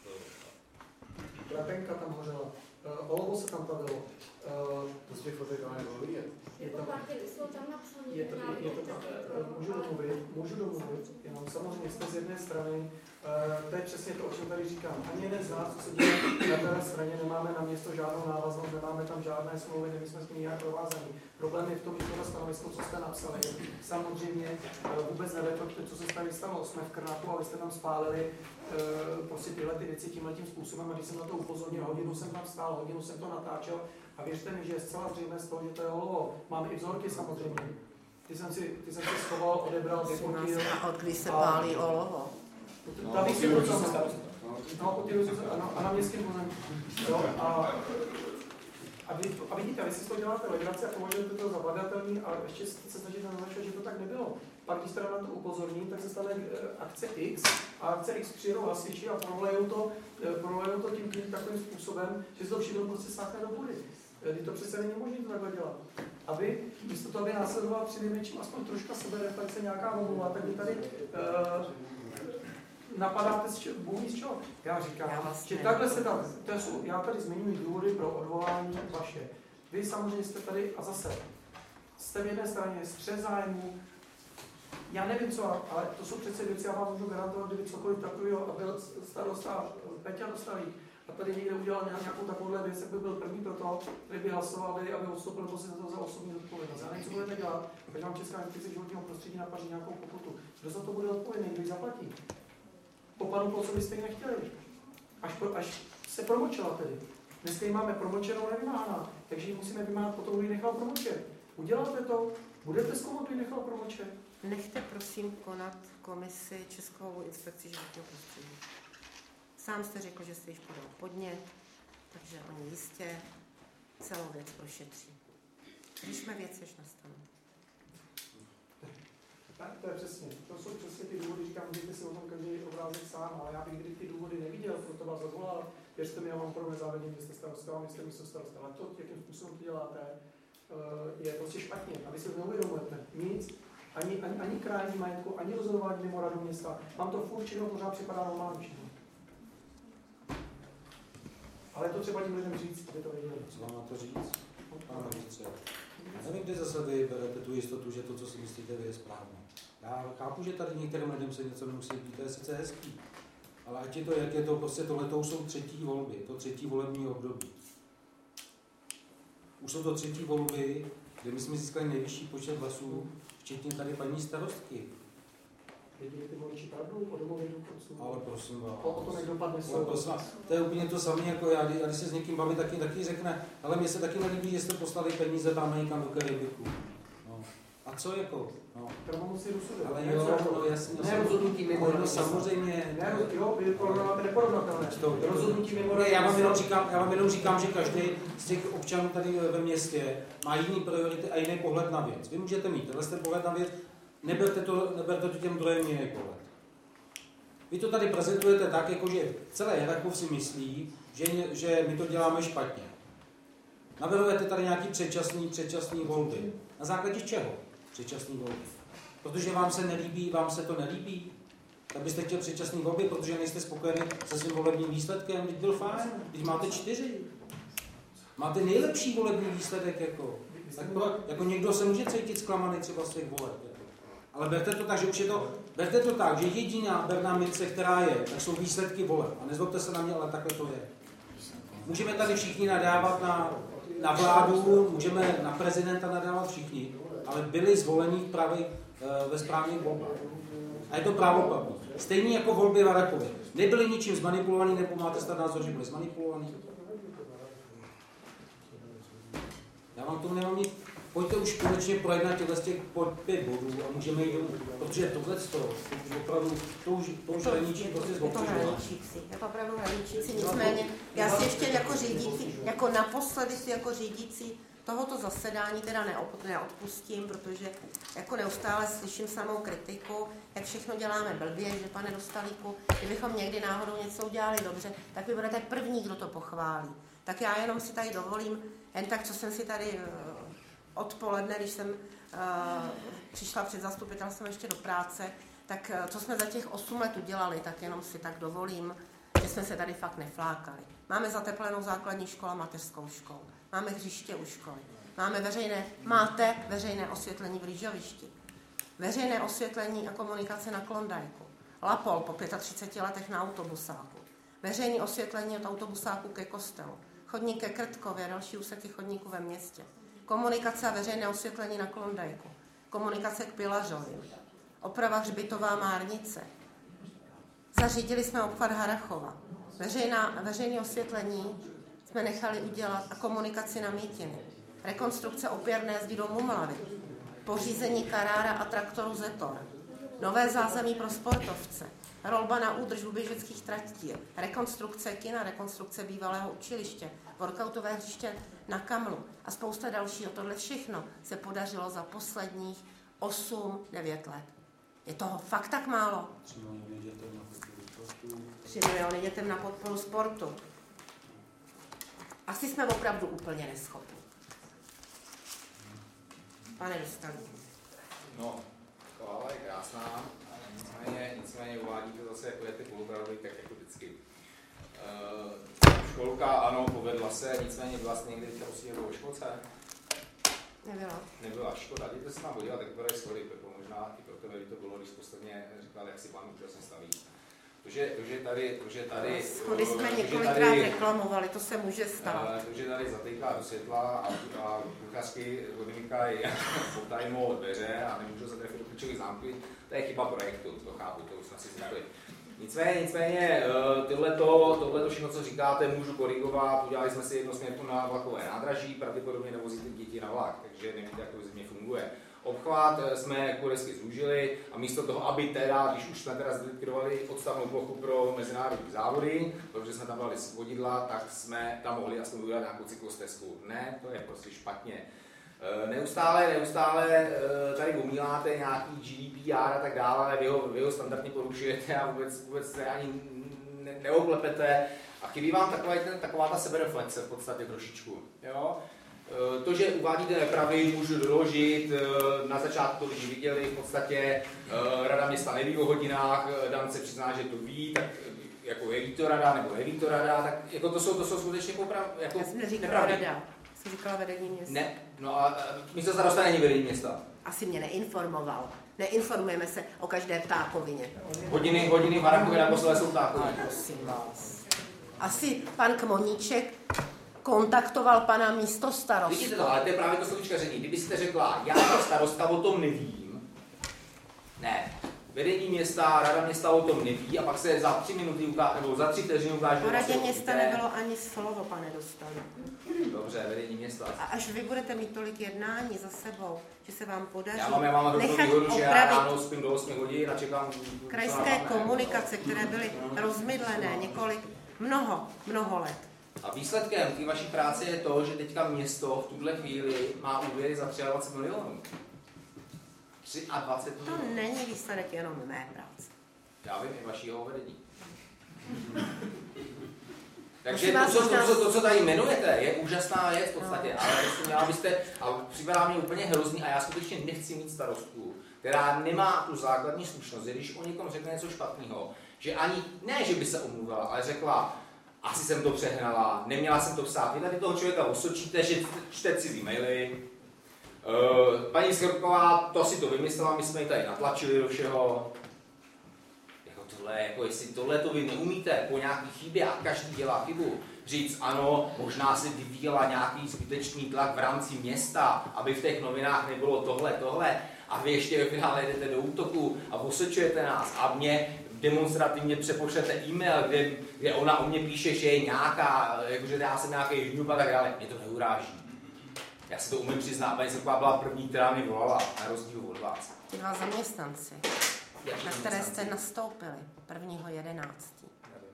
Lepenka tam hořela, uh, olovo se tam tavilo. Uh, To z těch fotek ale nebylo vidět. je to, parkety jsou tam napsané. je to, je to, uh, můžu domluvit, můžu domluvit, jenom samozřejmě jste z jedné strany, uh, to je přesně to, o čem tady říkám. Ani jeden z nás, co se děje na té straně, nemáme na město žádnou návaznost, nemáme tam žádné smlouvy, nejsme s tím nějak provázaní. Problém je v tom, že tohle stanovisko, co jste napsali, samozřejmě uh, vůbec nereflektuje, co se tady stalo. Jsme v Krnáku a vy jste tam spálili uh, prostě tyhle ty věci tímhletím způsobem a když jsem na to upozornil, hodinu jsem tam stál, hodinu jsem to natáčel a věřte mi, že je zcela zřejmé z toho, že to je olovo. Mám i vzorky samozřejmě. Ty jsem si, ty jsem si schoval, odebral, vyfotil. A od kdy se pálí olovo? Ta vysvětlu, co se stalo. No, a na městském pozemku. A, a, vy, a vidíte, vy si to děláte legraci a považujete to za bagatelní a ještě se snažíte naznačovat, že to tak nebylo. Pak když teda na to upozorním, tak se stane akce X a akce X přijedou hasiči a prolejou to, prolejou to tím, tím takovým způsobem, že se to všechno prostě sáhne do vody. Když to přece není možné to takhle dělat. A vy, místo toho, aby následovala při nejmenším aspoň troška sebereflexe, nějaká omluva, tak vy tady uh, napadáte z čeho, Bůh ví z čeho. Já říkám, já vlastně že takhle se dá, to jsou, já tady zmiňuji důvody pro odvolání vaše. Vy samozřejmě jste tady a zase jste v jedné straně střet zájmu. Já nevím co, ale to jsou přece věci, já vám můžu garantovat, kdyby cokoliv takového a byl starosta Peťa Dostalý a tady někde udělal nějakou takovouhle věc, jak by byl první pro to, který by hlasovali, aby odstoupil, nebo si za to za osobní odpovědnost. Já nevím, co budete dělat, protože vám Česká inspekce životního prostředí napaří nějakou pokutu. Kdo za to bude odpovědný, kdo ji zaplatí? Po panu Polcovi jste ji nechtěli. Až, pro, až se promlčela tedy. Dneska ji máme promlčenou, nevymáhaná, takže ji musíme vymáhat potom, kdo ji nechal promlčet. Uděláte to? Budete zkoumat, kdo ji nechal promlčet? Nechte prosím konat komisi Českou inspekci životního prostředí. Sám jste řekl, že jste již podal podnět, takže oni jistě celou věc prošetří. Řešme věci, až nastanou. Tak, to je přesně. To jsou přesně ty důvody, říkám, můžete si o tom každý obrázek sám, ale já bych kdy ty důvody neviděl, proto vás odvolal. Věřte mi, já mám pro nezávědně, že jste starosta, a jste místo starosta. Ale to, jakým způsobem to děláte, je prostě špatně. A vy si to neuvědomujete. Nic, ani, ani, ani krajní majetku, ani rozhodování mimo radu města. Vám to furt všechno pořád připadá normální všechno. Ale to třeba tím lidem říct, aby to věděli. Co vám na to říct? Pane ministře, já nevím, kde zase vy berete tu jistotu, že to, co si myslíte, je správné. Já chápu, že tady některým lidem se něco nemusí být, to je sice hezký. Ale ať je to, jak je to, prostě tohletou jsou třetí volby, to třetí volební období. Už jsou to třetí volby, kde my jsme získali nejvyšší počet hlasů, včetně tady paní starostky. Vidíte ty voliči pravdu o domově důchodců? Ale prosím vás. O, o to nedopadne slovo. To je úplně to samé, jako já, já když se s někým bavím, taky, taky řekne, ale mně se taky nelíbí, že jste poslali peníze tam někam do Karibiku. No. A co jako? No. Pravomocí rozsudek. Ale jo, no jasně. Ne rozhodnutí mimo no, samozřejmě. Ne, jo, vy porovnáváte neporovnatelné. Rozhodnutí mimo já vám jenom říkám, já vám jenom říkám, že každý z těch občanů tady ve městě má jiný priority a jiný pohled na věc. Vy můžete mít tenhle pohled na věc, neberte to, neberte to těm druhým jiný pohled. Vy to tady prezentujete tak, jako že celé Jakub si myslí, že, že my to děláme špatně. Navrhujete tady nějaký předčasný, předčasný volby. Na základě čeho předčasný volby? Protože vám se nelíbí, vám se to nelíbí? Tak byste chtěli předčasný volby, protože nejste spokojeni se svým volebním výsledkem? Teď byl fajn, teď máte čtyři. Máte nejlepší volební výsledek, jako. Tak pro, jako někdo se může cítit zklamaný třeba z těch voleb. Jako. Ale berte to tak, že už je to, berte to tak, že jediná berná mince, která je, tak jsou výsledky voleb. A nezlobte se na mě, ale takhle to je. Můžeme tady všichni nadávat na, na vládu, můžeme na prezidenta nadávat všichni, ale byli zvolení právě ve správných volbách. A je to právoplatný. Stejně jako volby v Arakově. Nebyly ničím zmanipulovaný, nebo máte snad názor, že byly zmanipulovaný? Já vám tomu nemám nic. Pojďte už konečně projednat těchto z těch pět bodů a můžeme jít domů. Protože tohle z toho, opravdu, to už, to už hraničí prostě z Je to hraničící, je to opravdu hraničící, nicméně já si ještě jako řídící, jako naposledy si jako řídící tohoto zasedání teda neop, neodpustím, protože jako neustále slyším samou kritiku, jak všechno děláme blbě, že pane Dostálíku, kdybychom někdy náhodou něco udělali dobře, tak vy budete první, kdo to pochválí. Tak já jenom si tady dovolím, jen tak, co jsem si tady odpoledne, když jsem uh, přišla před zastupitelstvem ještě do práce, tak uh, co jsme za těch osm let udělali, tak jenom si tak dovolím, že jsme se tady fakt neflákali. Máme zateplenou základní školu a mateřskou školu. Máme hřiště u školy. Máme veřejné, máte veřejné osvětlení v Rýžovišti. Veřejné osvětlení a komunikace na Klondajku. Lapol po třiceti pěti letech na autobusáku. Veřejné osvětlení od autobusáku ke kostelu. Chodník ke Krtkově, další úseky chodníku ve městě. Komunikace a veřejné osvětlení na Klondajku. Komunikace k Pilařovi. Oprava hřbitová Márnice. Zařídili jsme obchvat Harachova. Veřejná, veřejné osvětlení jsme nechali udělat a komunikaci na Mítiny. Rekonstrukce opěrné zdi do Mumlavy. Pořízení karára a traktoru Zetor. Nové zázemí pro sportovce. Rolba na údrž běžeckých tratí. Rekonstrukce kina, rekonstrukce bývalého učiliště. Workoutové hřiště na Kamlu a spousta dalšího. Tohle všechno se podařilo za posledních osm devět let. Je toho fakt tak málo? tři miliony dětem na podporu sportu. Asi jsme opravdu úplně neschopní. Pane Dostálíku. No, chvála je krásná, nicméně, nicméně uvádíte zase jako je ty polopravdy, tak jako vždycky. Uh, školka, ano, povedla se, nicméně byla jste někdy teďka prostě o školce? Nebyla. Nebyla, škoda, jděte se tam podívat, tak to bude schody, Pepo, možná i pro tebe, kdy to bylo, když posledně říkal, jak si pan úžasně staví. To, že, to, že tady, to, že tady... Schody jsme několikrát tady, reklamovali, to se může stát. To, že tady zatejká do světla a, a kuchařky odmykají potajmo dveře a nemůžou se trefit do klíčových zámky, to je chyba projektu, to chápu, to už jsme si zvykli. Nicméně, nicméně tohleto, tohleto všechno, co říkáte, můžu korigovat. Udělali jsme si jednosměrku na vlakové nádraží, pravděpodobně nevozíte děti na vlak, takže nevíte, jak to v zimě funguje. Obchvat jsme koresky zúžili a místo toho, aby teda, když už jsme teda zlikvidovali odstavnou plochu pro mezinárodní závody, protože jsme tam dali vodidla, tak jsme tam mohli aspoň udělat nějakou cyklostezku. Ne, to je prostě špatně. Neustále, neustále tady omíláte nějaký G D P R a tak dále, ale vy ho, vy ho standardně porušujete a vůbec, vůbec se ani ne, neoklepete a chybí vám taková, taková ta sebereflexe v podstatě trošičku. Jo? To, že uvádíte nepravdy, můžu doložit, na začátku to lidi viděli, v podstatě Rada města neví o hodinách, Dan se přizná, že to ví, tak jako je ví to rada nebo neví to rada, tak jako to jsou, to jsou skutečně poprav, jako Já jsem neříkala nepravdy. rada, jsem říkala vedení města. Ne, no a místo starosta není vedení města. Asi mě neinformoval. Neinformujeme se o každé ptákovině. Hodiny, hodiny v Harakově na Kosele jsou ptákovině. Prosím vás. Asi pan Kmoníček kontaktoval pana místostarostu. Vidíte to, ale to je právě to slovíčkaření. Kdybyste řekla, já jako starosta o tom nevím, ne, vedení města, rada města o tom neví a pak se za tři minuty ukáže, nebo za tři vteřiny ukáže. O radě města nebylo ani slovo, pane Dostálíku. Dobře, vedení města. A až vy budete mít tolik jednání za sebou, že se vám podaří Já mám, já mám dobrou nechat výhodu, že já opravit ráno spím do osmi hodin a čekám... krajské komunikace, které byly rozmydlené několik, mnoho, mnoho let. A výsledkem té vaší práce je to, že teďka město v tuhle chvíli má úvěry za dvacet tři milionů. dvacet tři To milionů. není výsledek jenom mé práce. Já vím, i vašího vedení. Takže Prosím to, vás, co, to, možná- co, to, co tady jmenujete, je úžasná věc v podstatě, ale prostě měla byste, a připadá mě úplně hrozný a já skutečně nechci mít starostku, která nemá tu základní slušnost, že když o někom řekne něco špatného, že ani, ne, že by se omluvila, ale řekla, asi jsem to přehnala, neměla jsem to psát. Vy tady toho člověka osočíte, že čte cizí maily, Uh, paní Skrupková to si to vymyslela, my jsme ji tady natlačili do všeho. Jako tohle, jako jestli tohle to vy neumíte po nějaký chybě a každý dělá chybu, říct ano, možná se vyvíjela nějaký zbytečný tlak v rámci města, aby v těch novinách nebylo tohle, tohle, a vy ještě ve finále jdete do útoku a osočujete nás a mě demonstrativně přepošlete e-mail, kde, kde ona o mě píše, že je nějaká, jakože já jsem nějaký žňub a tak dále. Mě to neuráží. Já si to umím přiznat, paní Srková byla první, která mi volala, na rozdíl od vás. Ti dva zaměstnanci, Jaký na které zaměstnanci? jste nastoupili prvního jedenáctého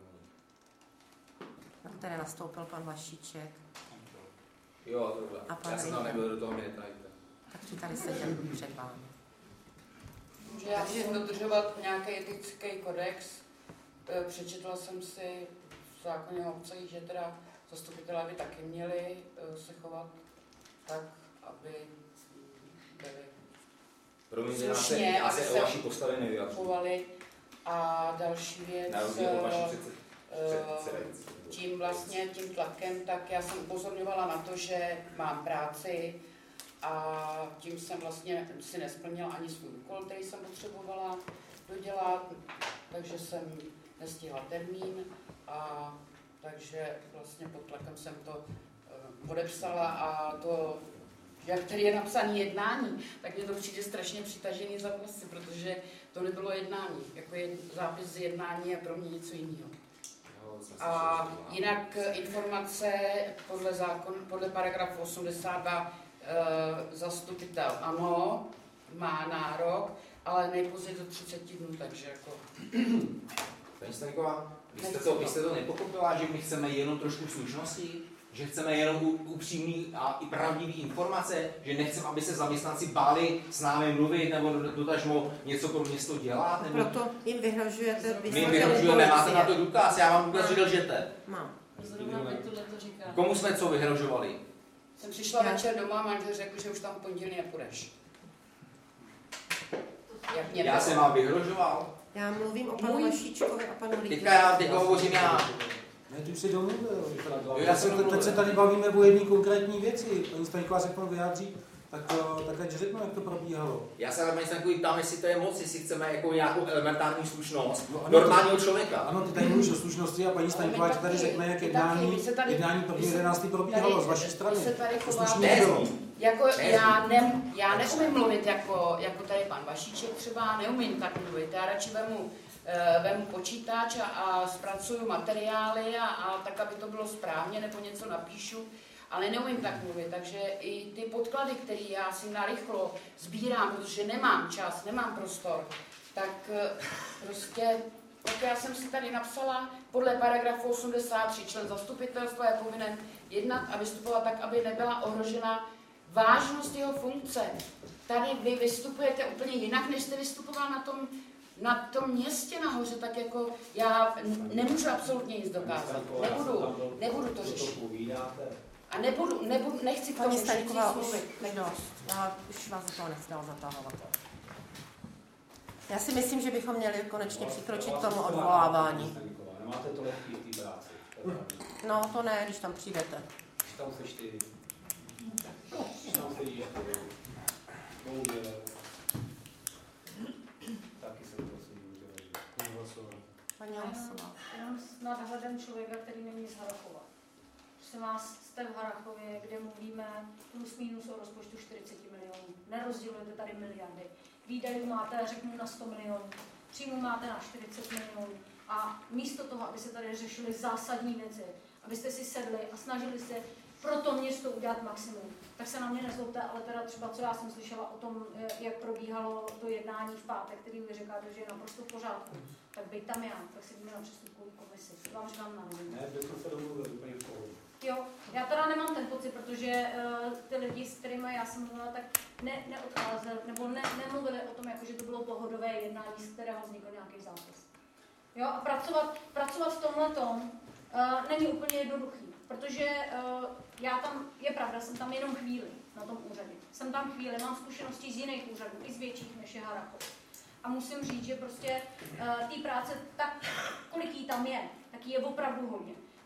na které nastoupil pan Vašíček. Jo, tohle. A pan Já jsem tam Rejka. nebyl, do toho mi netajte. Tak ti tady seděl před vámi. Že já musím dodržovat nějaký etický kodex. E, Přečetla jsem si v zákoně o obcích, že teda zastupitelé by taky měli e, se chovat tak, aby byli Promiňte, já se, slušně, já aby se o se vaší postavě nevyjadřuji. chovali. A další věc, Na rozdíl od vaší přece- e, předsedající. tím vlastně, tím tlakem, tak já jsem upozorňovala na to, že mám práci a tím jsem vlastně si nesplnila ani svůj úkol, který jsem potřebovala dodělat, takže jsem nestihla termín a takže vlastně pod tlakem jsem to uh, podepsala a to, jak tady je napsané jednání, tak mě to přijde strašně přitažený za vlasy, protože to nebylo jednání, jako je zápis z jednání je pro mě něco jiného. A jinak informace podle zákon, podle paragrafu osmdesát dva e, zastupitel ano, má nárok, ale nejpozději do třiceti dnů, takže jako... Paní Staňková, vy jste, to, vy jste to nepochopila, že my chceme jenom trošku slušnosti? Že chceme jenom upřímný a i pravdivý informace? Že nechceme, aby se zaměstnanci báli s námi mluvit nebo dotažmo něco pro město dělat? Nebo... Proto jim vyhrožujete My jim vyhrožujeme, máte na to důkaz, já vám důkaz, že lžete. Mám. Zrovna teď tohle to říká. Komu jsme co vyhrožovali? Jsem přišla večer doma a manžel řekl, že už tam v pondělí nepůjdeš. Jak mě Já bylo. jsem vám vyhrožoval. Já mluvím o panu Můj- Vašíčkovi a panu Lidě. Teďka já teďka hovořím já. Ne, ty už si domluvil. Jo, já Já jsem se, domluvil. teď se tady bavíme o jedné konkrétní věci. Paní Staňková se k tomu vyjádří, tak, eh, tak ať řeknu, jak to probíhalo. Já se ale paní Staňkový ptám, jestli to je moc, jestli chceme jako nějakou elementární slušnost No, ano, normálního člověka. Ano, ty tady mluvíš o slušnosti a paní Staňková ti tady řekne, jak jednání, jednání první jedenáctý probíhalo z vaší strany. Vy se tady To chováte- slušný nebylo. Jako já, ne, já neumím mluvit jako, jako tady pan Vašíček třeba, neumím tak mluvit. Já radši vemu, eh, vemu počítač a, a zpracuju materiály a, a tak, aby to bylo správně, nebo něco napíšu, ale neumím tak mluvit. Takže i ty podklady, které já si narychlo sbírám, protože nemám čas, nemám prostor, tak eh, prostě, tak já jsem si tady napsala, podle paragrafu osmdesát tři člen zastupitelstva je povinen jednat a vystupovat tak, aby nebyla ohrožena vážnost jeho funkce. Tady vy vystupujete úplně jinak, než jste vystupoval na tom, na tom městě nahoře, tak jako já nemůžu absolutně nic dokázat. Nebudu, nebudu to řešit. A nebudu, nebudu, nechci k tomu Paní už Staňková, nic už mluvit. nedost. Já už vás do toho nechci dál zatahovat. Já si myslím, že bychom měli konečně přikročit k tomu odvolávání. Nemáte to lehký v té práci. No, to ne, když tam přijdete. Když tam seš ty. Když tam sedíš ty. Bohužel. Taky se prosím může Paní Alisová. Jenom s nadhledem člověka, který není z Harachova. Prosím vás, jste v Harachově, kde mluvíme plus minus o rozpočtu čtyřicet milionů. Nerozdělujete tady miliardy. Výdajů máte, řeknu, na sto milionů. Příjmů máte na čtyřicet milionů. A místo toho, aby se tady řešily zásadní věci, abyste si sedli a snažili se pro to město udělat maximum, tak se na mě nezlobte, ale teda třeba, co já jsem slyšela o tom, jak probíhalo to jednání v pátek, který vy říkáte, že je naprosto v pořádku, tak bejt tam já, tak sedíme na přestupkovou komisi. To vám říkám na rovinu. Ne, bychom se domluvili úplně v pohodě. Jo, já teda nemám ten pocit, protože uh, ty lidi, s kterými já jsem mluvila, tak ne, neodcházeli, nebo ne, nemluvili o tom, jako, že to bylo pohodové jednání, z kterého vznikl nějaký zápis. Jo, a pracovat, pracovat v tomhletom uh, není úplně jednoduchý, protože uh, já tam, je pravda, jsem tam jenom chvíli na tom úřadě. Jsem tam chvíli, mám zkušenosti z jiných úřadů, i z větších než je Harachov. A musím říct, že prostě uh, té práce, tak kolik jí tam je, tak jí je opravdu hodně.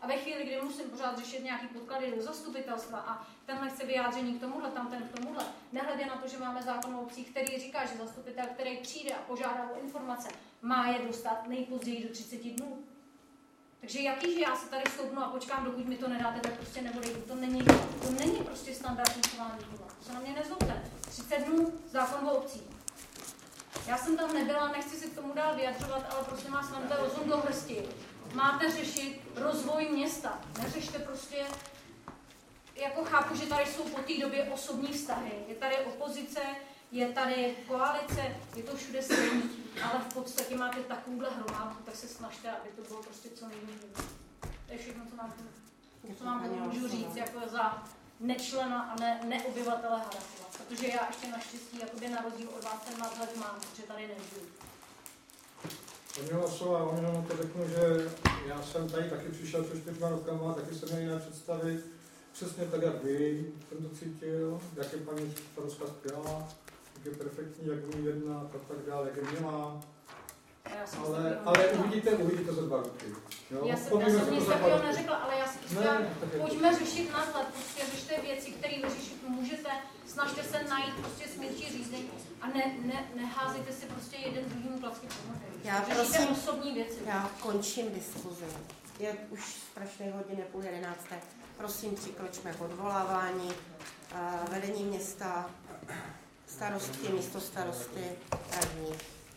A ve chvíli, kdy musím pořád řešit nějaký podklady do zastupitelstva a tenhle chce vyjádření k tomuhle, tam ten k tomuhle, nehledě na to, že máme zákon o obcích, který říká, že zastupitel, který přijde a požádá o informace, má je dostat nejpozději do třiceti dnů. Takže jaký, že já se tady stoupnu a počkám, dokud mi to nedáte, tak prostě neodejdu. To není, to není prostě standardní chování. To se na mě nezlobte. třicet dnů zákon o obcích. Já jsem tam nebyla, nechci si k tomu dál vyjadřovat, ale prosím vás, vemte rozum do hrsti. Máte řešit rozvoj města. Neřešte prostě, jako chápu, že tady jsou po té době osobní vztahy. Je tady opozice, je tady koalice, je to všude stejný, ale v podstatě máte takovouhle hromádku, tak se snažte, aby to bylo prostě co nejméně. To je všechno, co vám, co vám můžu říct jako za nečlena a ne, neobyvatele Harrachova. Protože já ještě naštěstí, jakoby na rozdíl od vás ten nadhled mám, že tady nežiju. Paní Hlasová, on jenom to řeknu, že já jsem tady taky přišel před čtyřma rokama, taky jsem měl jiné představy, přesně tak, jak vy jsem to cítil, jak je paní starostka skvělá, jak je perfektní, jak umí jednat a tak dále, jak je milá. Ale, ale uvidíte, uvidíte za dva roky. Jo? Já jsem, já jsem nic takového neřekla, ale já si říkám, pojďme řešit nadhled, prostě řešte věci, které vyřešit můžete, snažte se najít prostě smírčí řízení a ne, ne, neházejte si prostě jeden druhým klacky po nohou. Já Řešíte prosím, osobní věci. Já končím diskuzi. Je už strašné hodiny, půl jedenácté. Prosím, přikročme k odvolávání. Vedení města, starostky, místo starosty, radní.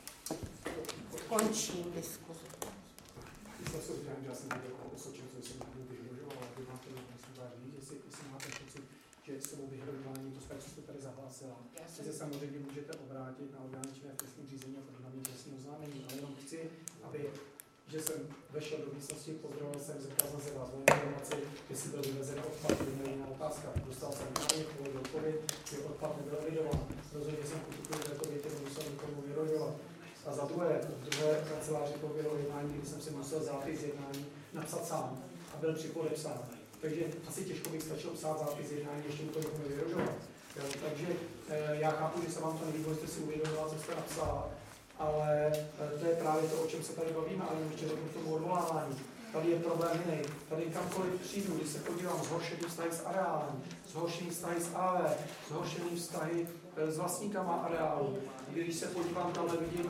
Končím diskuzi. Já se udělám, že já jsem nevěděl o Sočem, co jsem tady vyhrožoval, ale vy máte možnost říct, jestli, jestli máte pocit, že s sebou vyhrožování, to jste, co jste tady zahlásila, že se samozřejmě můžete obrátit na orgány činné v trestním řízení a podání trestního oznámení, ale jenom chci, aby, že jsem vešel do místnosti, pozdravil jsem, zeptal jsem se vás o informaci, jestli byl vyvezen odpad, to je jiná otázka. Dostal jsem právě odpověď, že odpad nebyl evidován. Rozhodně jsem kutukuju této větě, nemusel nikomu vyhrožovat. A za druhé, v druhé kanceláři proběhlo jednání, kdy jsem si musel zápis jednání napsat sám a byl připodepsán. Takže asi těžko bych stačil psát zápis jednání, ještě mu to někomu vyrožovat. Takže e, já chápu, že se vám to nelíbilo, jste si uvědomila, co jste napsala, ale e, to je právě to, o čem se tady bavíme, ale ještě k tomu odvolávání. Tady je problém jiný. Tady kamkoliv přijdu, když se podívám, zhoršený vztahy s areálem, zhoršený vztahy s á vé, zhoršený vztahy s vlastníkama areálu. Když se podívám, tamhle vidím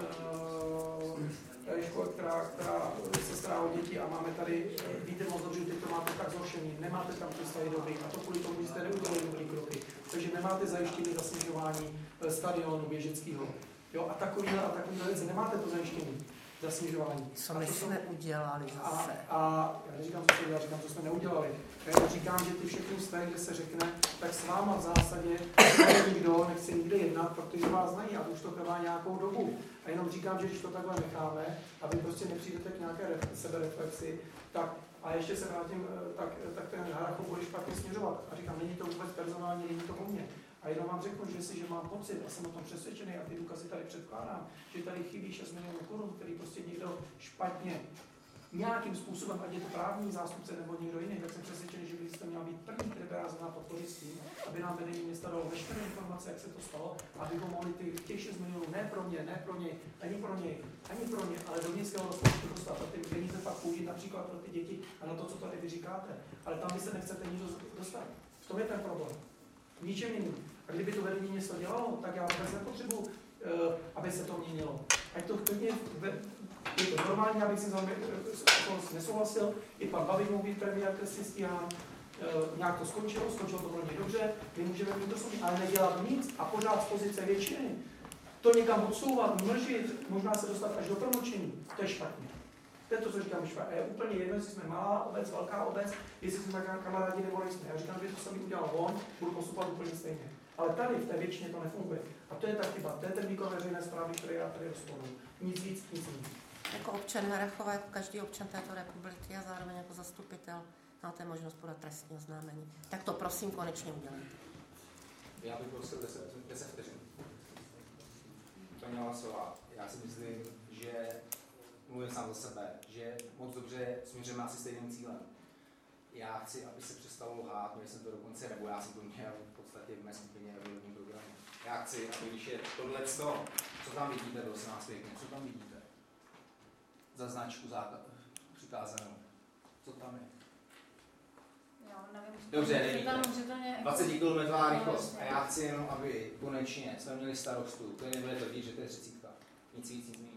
uh, školu, která, která se stará o děti a máme tady, víte moc dobře, že teď to máte tak zhoršený, nemáte tam ty vztahy dobrý a to kvůli tomu, že jste neudělali dobrý kroky. Takže nemáte zajištění zasněžování stadionu běžeckého. Jo, a takovýhle a takovýhle věci, nemáte to zajištění. Zasněžování. Co my jsme udělali zase? A, a já neříkám, co jsme udělali, říkám, co jsme neudělali. Já říkám, že ty všechny vztahy, kde se řekne, tak s váma v zásadě nikdo nechce nikde jednat, protože vás znají a to už to trvá nějakou dobu. A jenom říkám, že když to takhle necháme a vy prostě nepřijdete k nějaké sebereflexi, tak a ještě se vrátím, tak, tak ten Harrachov bude špatně směřovat. A říkám, není to vůbec personální, není to o mně. A jenom vám řeknu, že jestliže mám pocit, a jsem o tom přesvědčený, a ty důkazy tady předkládám, že tady chybí šest milionů korun, který prostě někdo špatně nějakým způsobem, ať je to právní zástupce nebo někdo jiný, tak jsem přesvědčený, že byste měla být první, který by nás měla podpořit s tím, aby nám vedení města dalo veškeré informace, jak se to stalo, abychom mohli ty, těch šest milionů ne pro mě, ne pro něj, ani pro něj, ani pro ně, ale do městského rozpočtu dostat a ty peníze pak použít například pro ty děti a na to, co tady vy říkáte. Ale tam vy se nechcete nikdo dostat. V tom je ten problém. Ničem jiným. A kdyby to vedení něco dělalo, tak já vůbec nepotřebuji, uh, aby se to měnilo. Ať to klidně, je to normální, abych si nesouhlasil, i pan Babiš mohl být premiér trestně stíhán, uh, nějak to skončilo, skončilo to velmi dobře, my můžeme mít to sobě, ale nedělat nic a pořád z pozice většiny. To někam odsouvat, mlžit, možná se dostat až do promlčení, to je špatně. To je to, co říkám, že je úplně jedno, jestli jsme malá obec, velká obec, jestli jsme kamarádi nebo nejsme. Já říkám, že to samý udělal on, budu postupovat úplně stejně. Ale tady v té většině to nefunguje. A to je ta chyba, to je ten výkon veřejné správy, který já tady rozporuji. Nic víc, nic víc. Jako občan Harrachova, jako každý občan této republiky a zároveň jako zastupitel máte možnost podat trestní oznámení. Tak to prosím konečně udělejte. Já bych prosil deset vteřin. Paní Hlasová, já si myslím, že mluvím sám za sebe, že moc dobře směřujeme asi stejným cílem. Já chci, aby se přestalo lhát, měl jsem to dokonce, nebo já jsem to měl v podstatě v mé skupině nebo v programu. Já chci, aby když je tohleto, co tam vidíte, prosím vás pěkně, co tam vidíte? Za značku přikázanou. Co tam je? Dobře, nevíte. tam zřetelně dvacet jako- kilometrů No, rychlost. A jasně. já chci jenom, aby konečně jsme měli starostu, který nebude tvrdit, že to je třicítka. Nic víc, nic méně.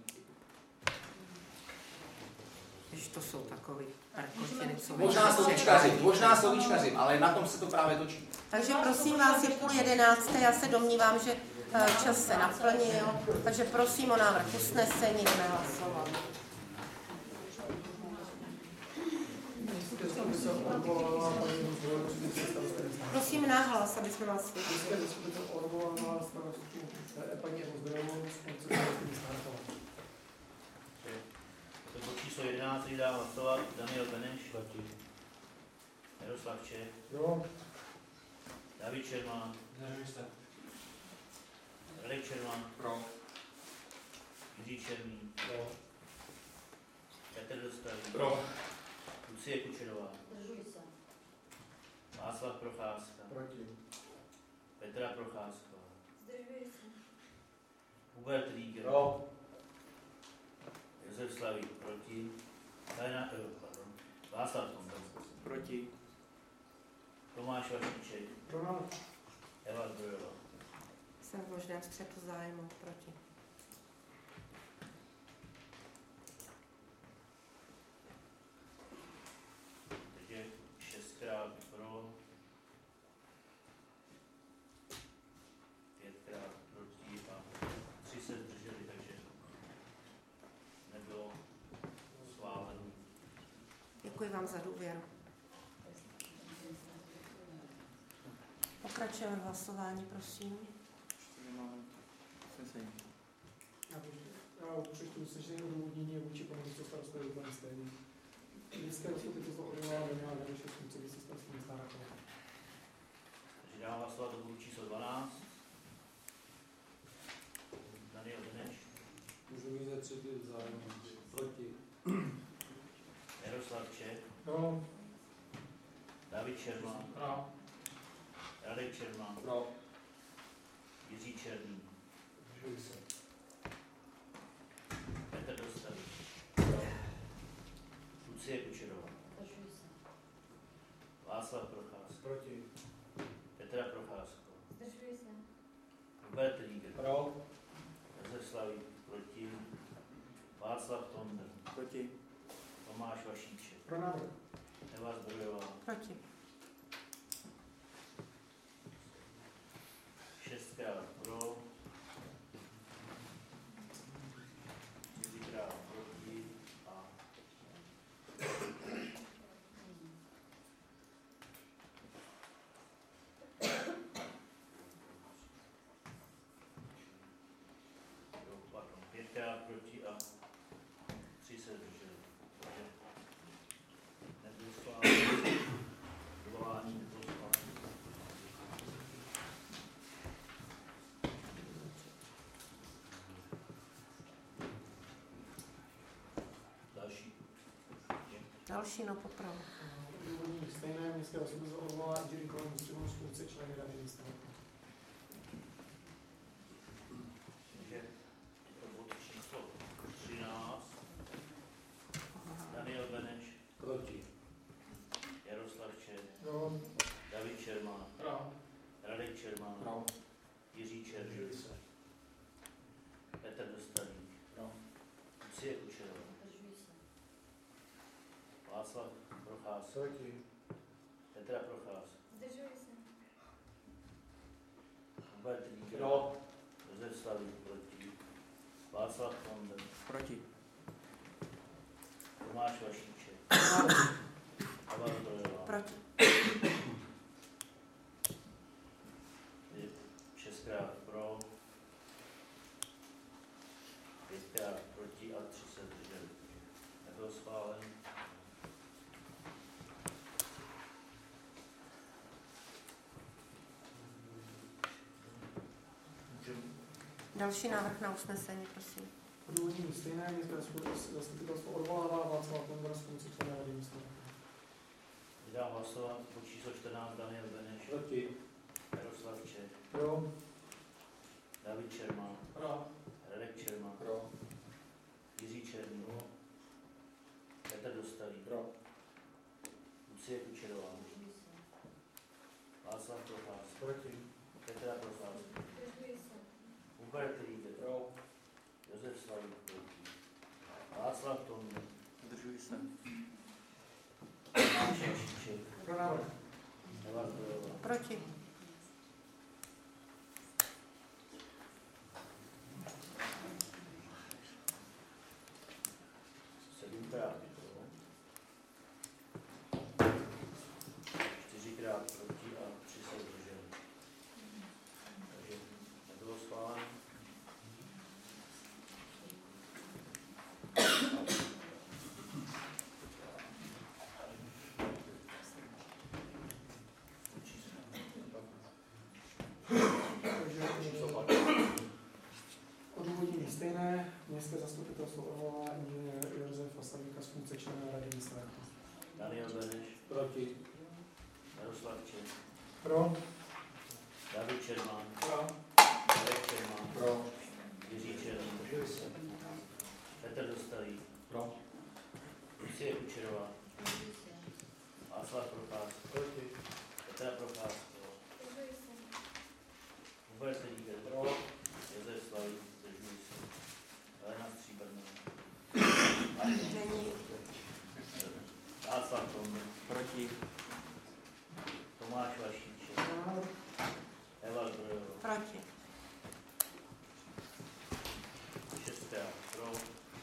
Když to jsou takový arkotiny, co Možná slovíčkaři, možná slovíčkaři, ale na tom se to právě točí. Takže prosím vás, je půl jedenácté, já se domnívám, že eh, čas se naplnil, takže prosím o návrh usnesení, jdeme hlasovat. Prosím nahlas, aby jsme vás slyšeli. České zastupitelstvo odvolává starostu paní Evu Zbrojovou z funkce starosty města Harrachova. To je bod číslo jedenáct, který dá hlasovat Daniel Beneš. Proti. Jaroslav Čech. Jo. David Čermán. Zdržuji se. Radek Čermán. Pro. Jiří Černý. Pro. Petr Dostalý. Pro. Lucie Kučerová. Zdržuji se. Václav Procházka. Proti. Petra Procházková. Zdržuji se. Hubert Rieger. Pro. Josef Slavík. Proti. Helena, eh, pardon. Václav Tomber. Proti. Tomáš Vašíček. Pro nás. Eva Zdrojová. Jsem v možném střetu zájmu proti. Takže šestkrát pro, pětkrát proti a tři se zdrželi, takže nebylo schváleno. Děkuji vám za důvěru. Pokračujeme v hlasování, prosím. Já přečtu usnesení odůvodnění vůči panu místostarostovi úplně stejný. Městské zastupitelstvo odvolává Daniela Beneše z funkce místostarosty města Harrachova. Takže dám hlasovat o bodu číslo dvanáct. Daniel Beneš. Můžu mít ze tři zájem. Proti. Jaroslav Čech. Jo. David Čermán. Pro. Radek Čermán. Pro. Jiří Černý. Zdržuji se. Petr Dostalý. Lucie Kučerová. Zdržuji se. Václav Procházka. Proti. Petra Procházková. Zdržuji se. Hubert Rieger. Pro. Josef Slavík. Proti. Václav Tonder. Proti. Tomáš Vašíček. Pro návrh. Eva Zdrojová. Proti. Šestkrát pro. Čtyřikrát proti a jo, pardon, pětkrát proti a tři se zdrželi. Takže nebylo schváleno. Volání nebylo schváleno. Další. Další na popravu. Odůvodnění stejné. Městské zastupitelstvo odvolává Jiří Kolem z funkce členy rady města Harrachova. Takže je to bod číslo třináct. Daniel Beneš. Proti. Jaroslav Čech. Jo. David Čermán. Pro. Radek Čermán. Pro. Jiří Černý. Petr Dostalík. Pro. Lucie Kučerová. Zdržuji se. Václav Procházka. Proti. Petra Procházka. Zdržuji se. Hubert Rieger. Pro. Josef Slavík. Proti. Václav Tonder. Proti. Tomáš Vašíček. Eva Zdrojová. Proti. Je šestkrát pro, pětkrát proti a tři se zdrželi. Nebylo schválen. Další návrh na usnesení, prosím. Odůvodnění stejné. Městské zastupitelstvo odvolává Václava Tondra z funkce člena rady města Harrachova. Vydám hlasovat po číslo čtrnáct Daniel Beneš. Proti. Jaroslav Čech. Jo. David Čermán. Pro. Radek Čermán. Pro. Jiří Černý. Petr Dostalý. Pro. Lucie Kučerová. Zdržuji se. Václav Procházka. Proti. Petra Procházka. Hubert Líbek. Pro. Josef Slavík. Proti. Václav Tonda. Zdržuji se. Tomáš Jašíček. Pro návrh. Eva Zdrojová. Proti. Sedmkrát pro. Čtyřikrát proti a tři se zdrželi. Takže nebylo schváleno. Odůvodnění stejné. Městské zastupitelstvo odvolává inženýra Josefa Slavíka z funkce člena Rady města Rakov. Daniel Beneš. Proti. Jaroslav Čech. Pro. David Čermán. Pro. Marek Čermán. Pro. Jiří Černý. Petr Dostalý. Pro. Lucie Kučerová. Václav Procházka. Proti. Petra Procházka. Hubert Líbek. Pro. Josef Slavík. Zdržuji se. Helena Stříbrná. Není. Václav Tonda. Proti. Tomáš Vašíček. Eva Zdrojová. Proti. Šestkrát pro.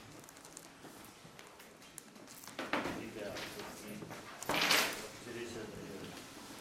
Třikrát proti. Čtyři se zdrželi.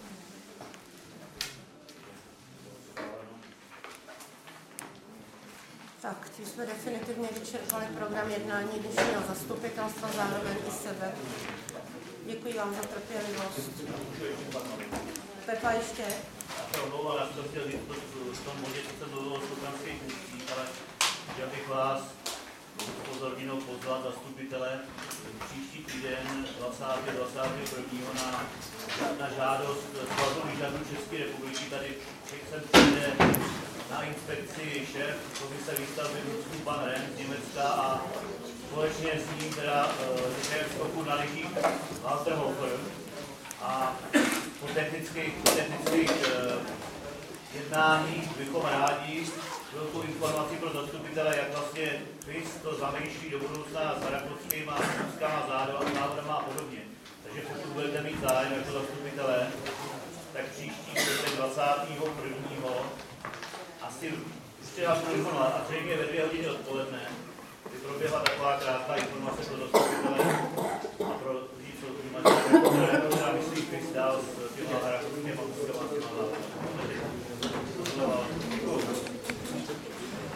Tak, tím jsme definitivně vyčerpali program jednání dnešního zastupitelstva, zároveň i sebe. Děkuji vám za trpělivost. Pepa ještě? Já se omlouvám, já jsem to chtěl říct v tom bodě, co jsem mluvil o sultanských funkcích, ale chtěl bych vás upozornit, pozvat zastupitele příští týden dvacátého dvacátého prvního na, na žádost Svazu výžadů České republiky. Tady jsem přijde na inspekci šéf komise výstavby Lucku pan Ren z Německa a společně s ním teda šéf skoku na lyžích Walter Hofer. A po technických, po technických uh, jednáních bychom rádi velkou informaci pro zastupitele, jak vlastně FIS to zamýšlí do budoucna s Rakovským a Ruskama závodama a podobně. Takže pokud budete mít zájem jako zastupitele, tak příští dvacátého prvního asi ještě vás budu informovat a zřejmě ve dvě hodiny odpoledne by proběhla taková krátká informace pro zastupitele.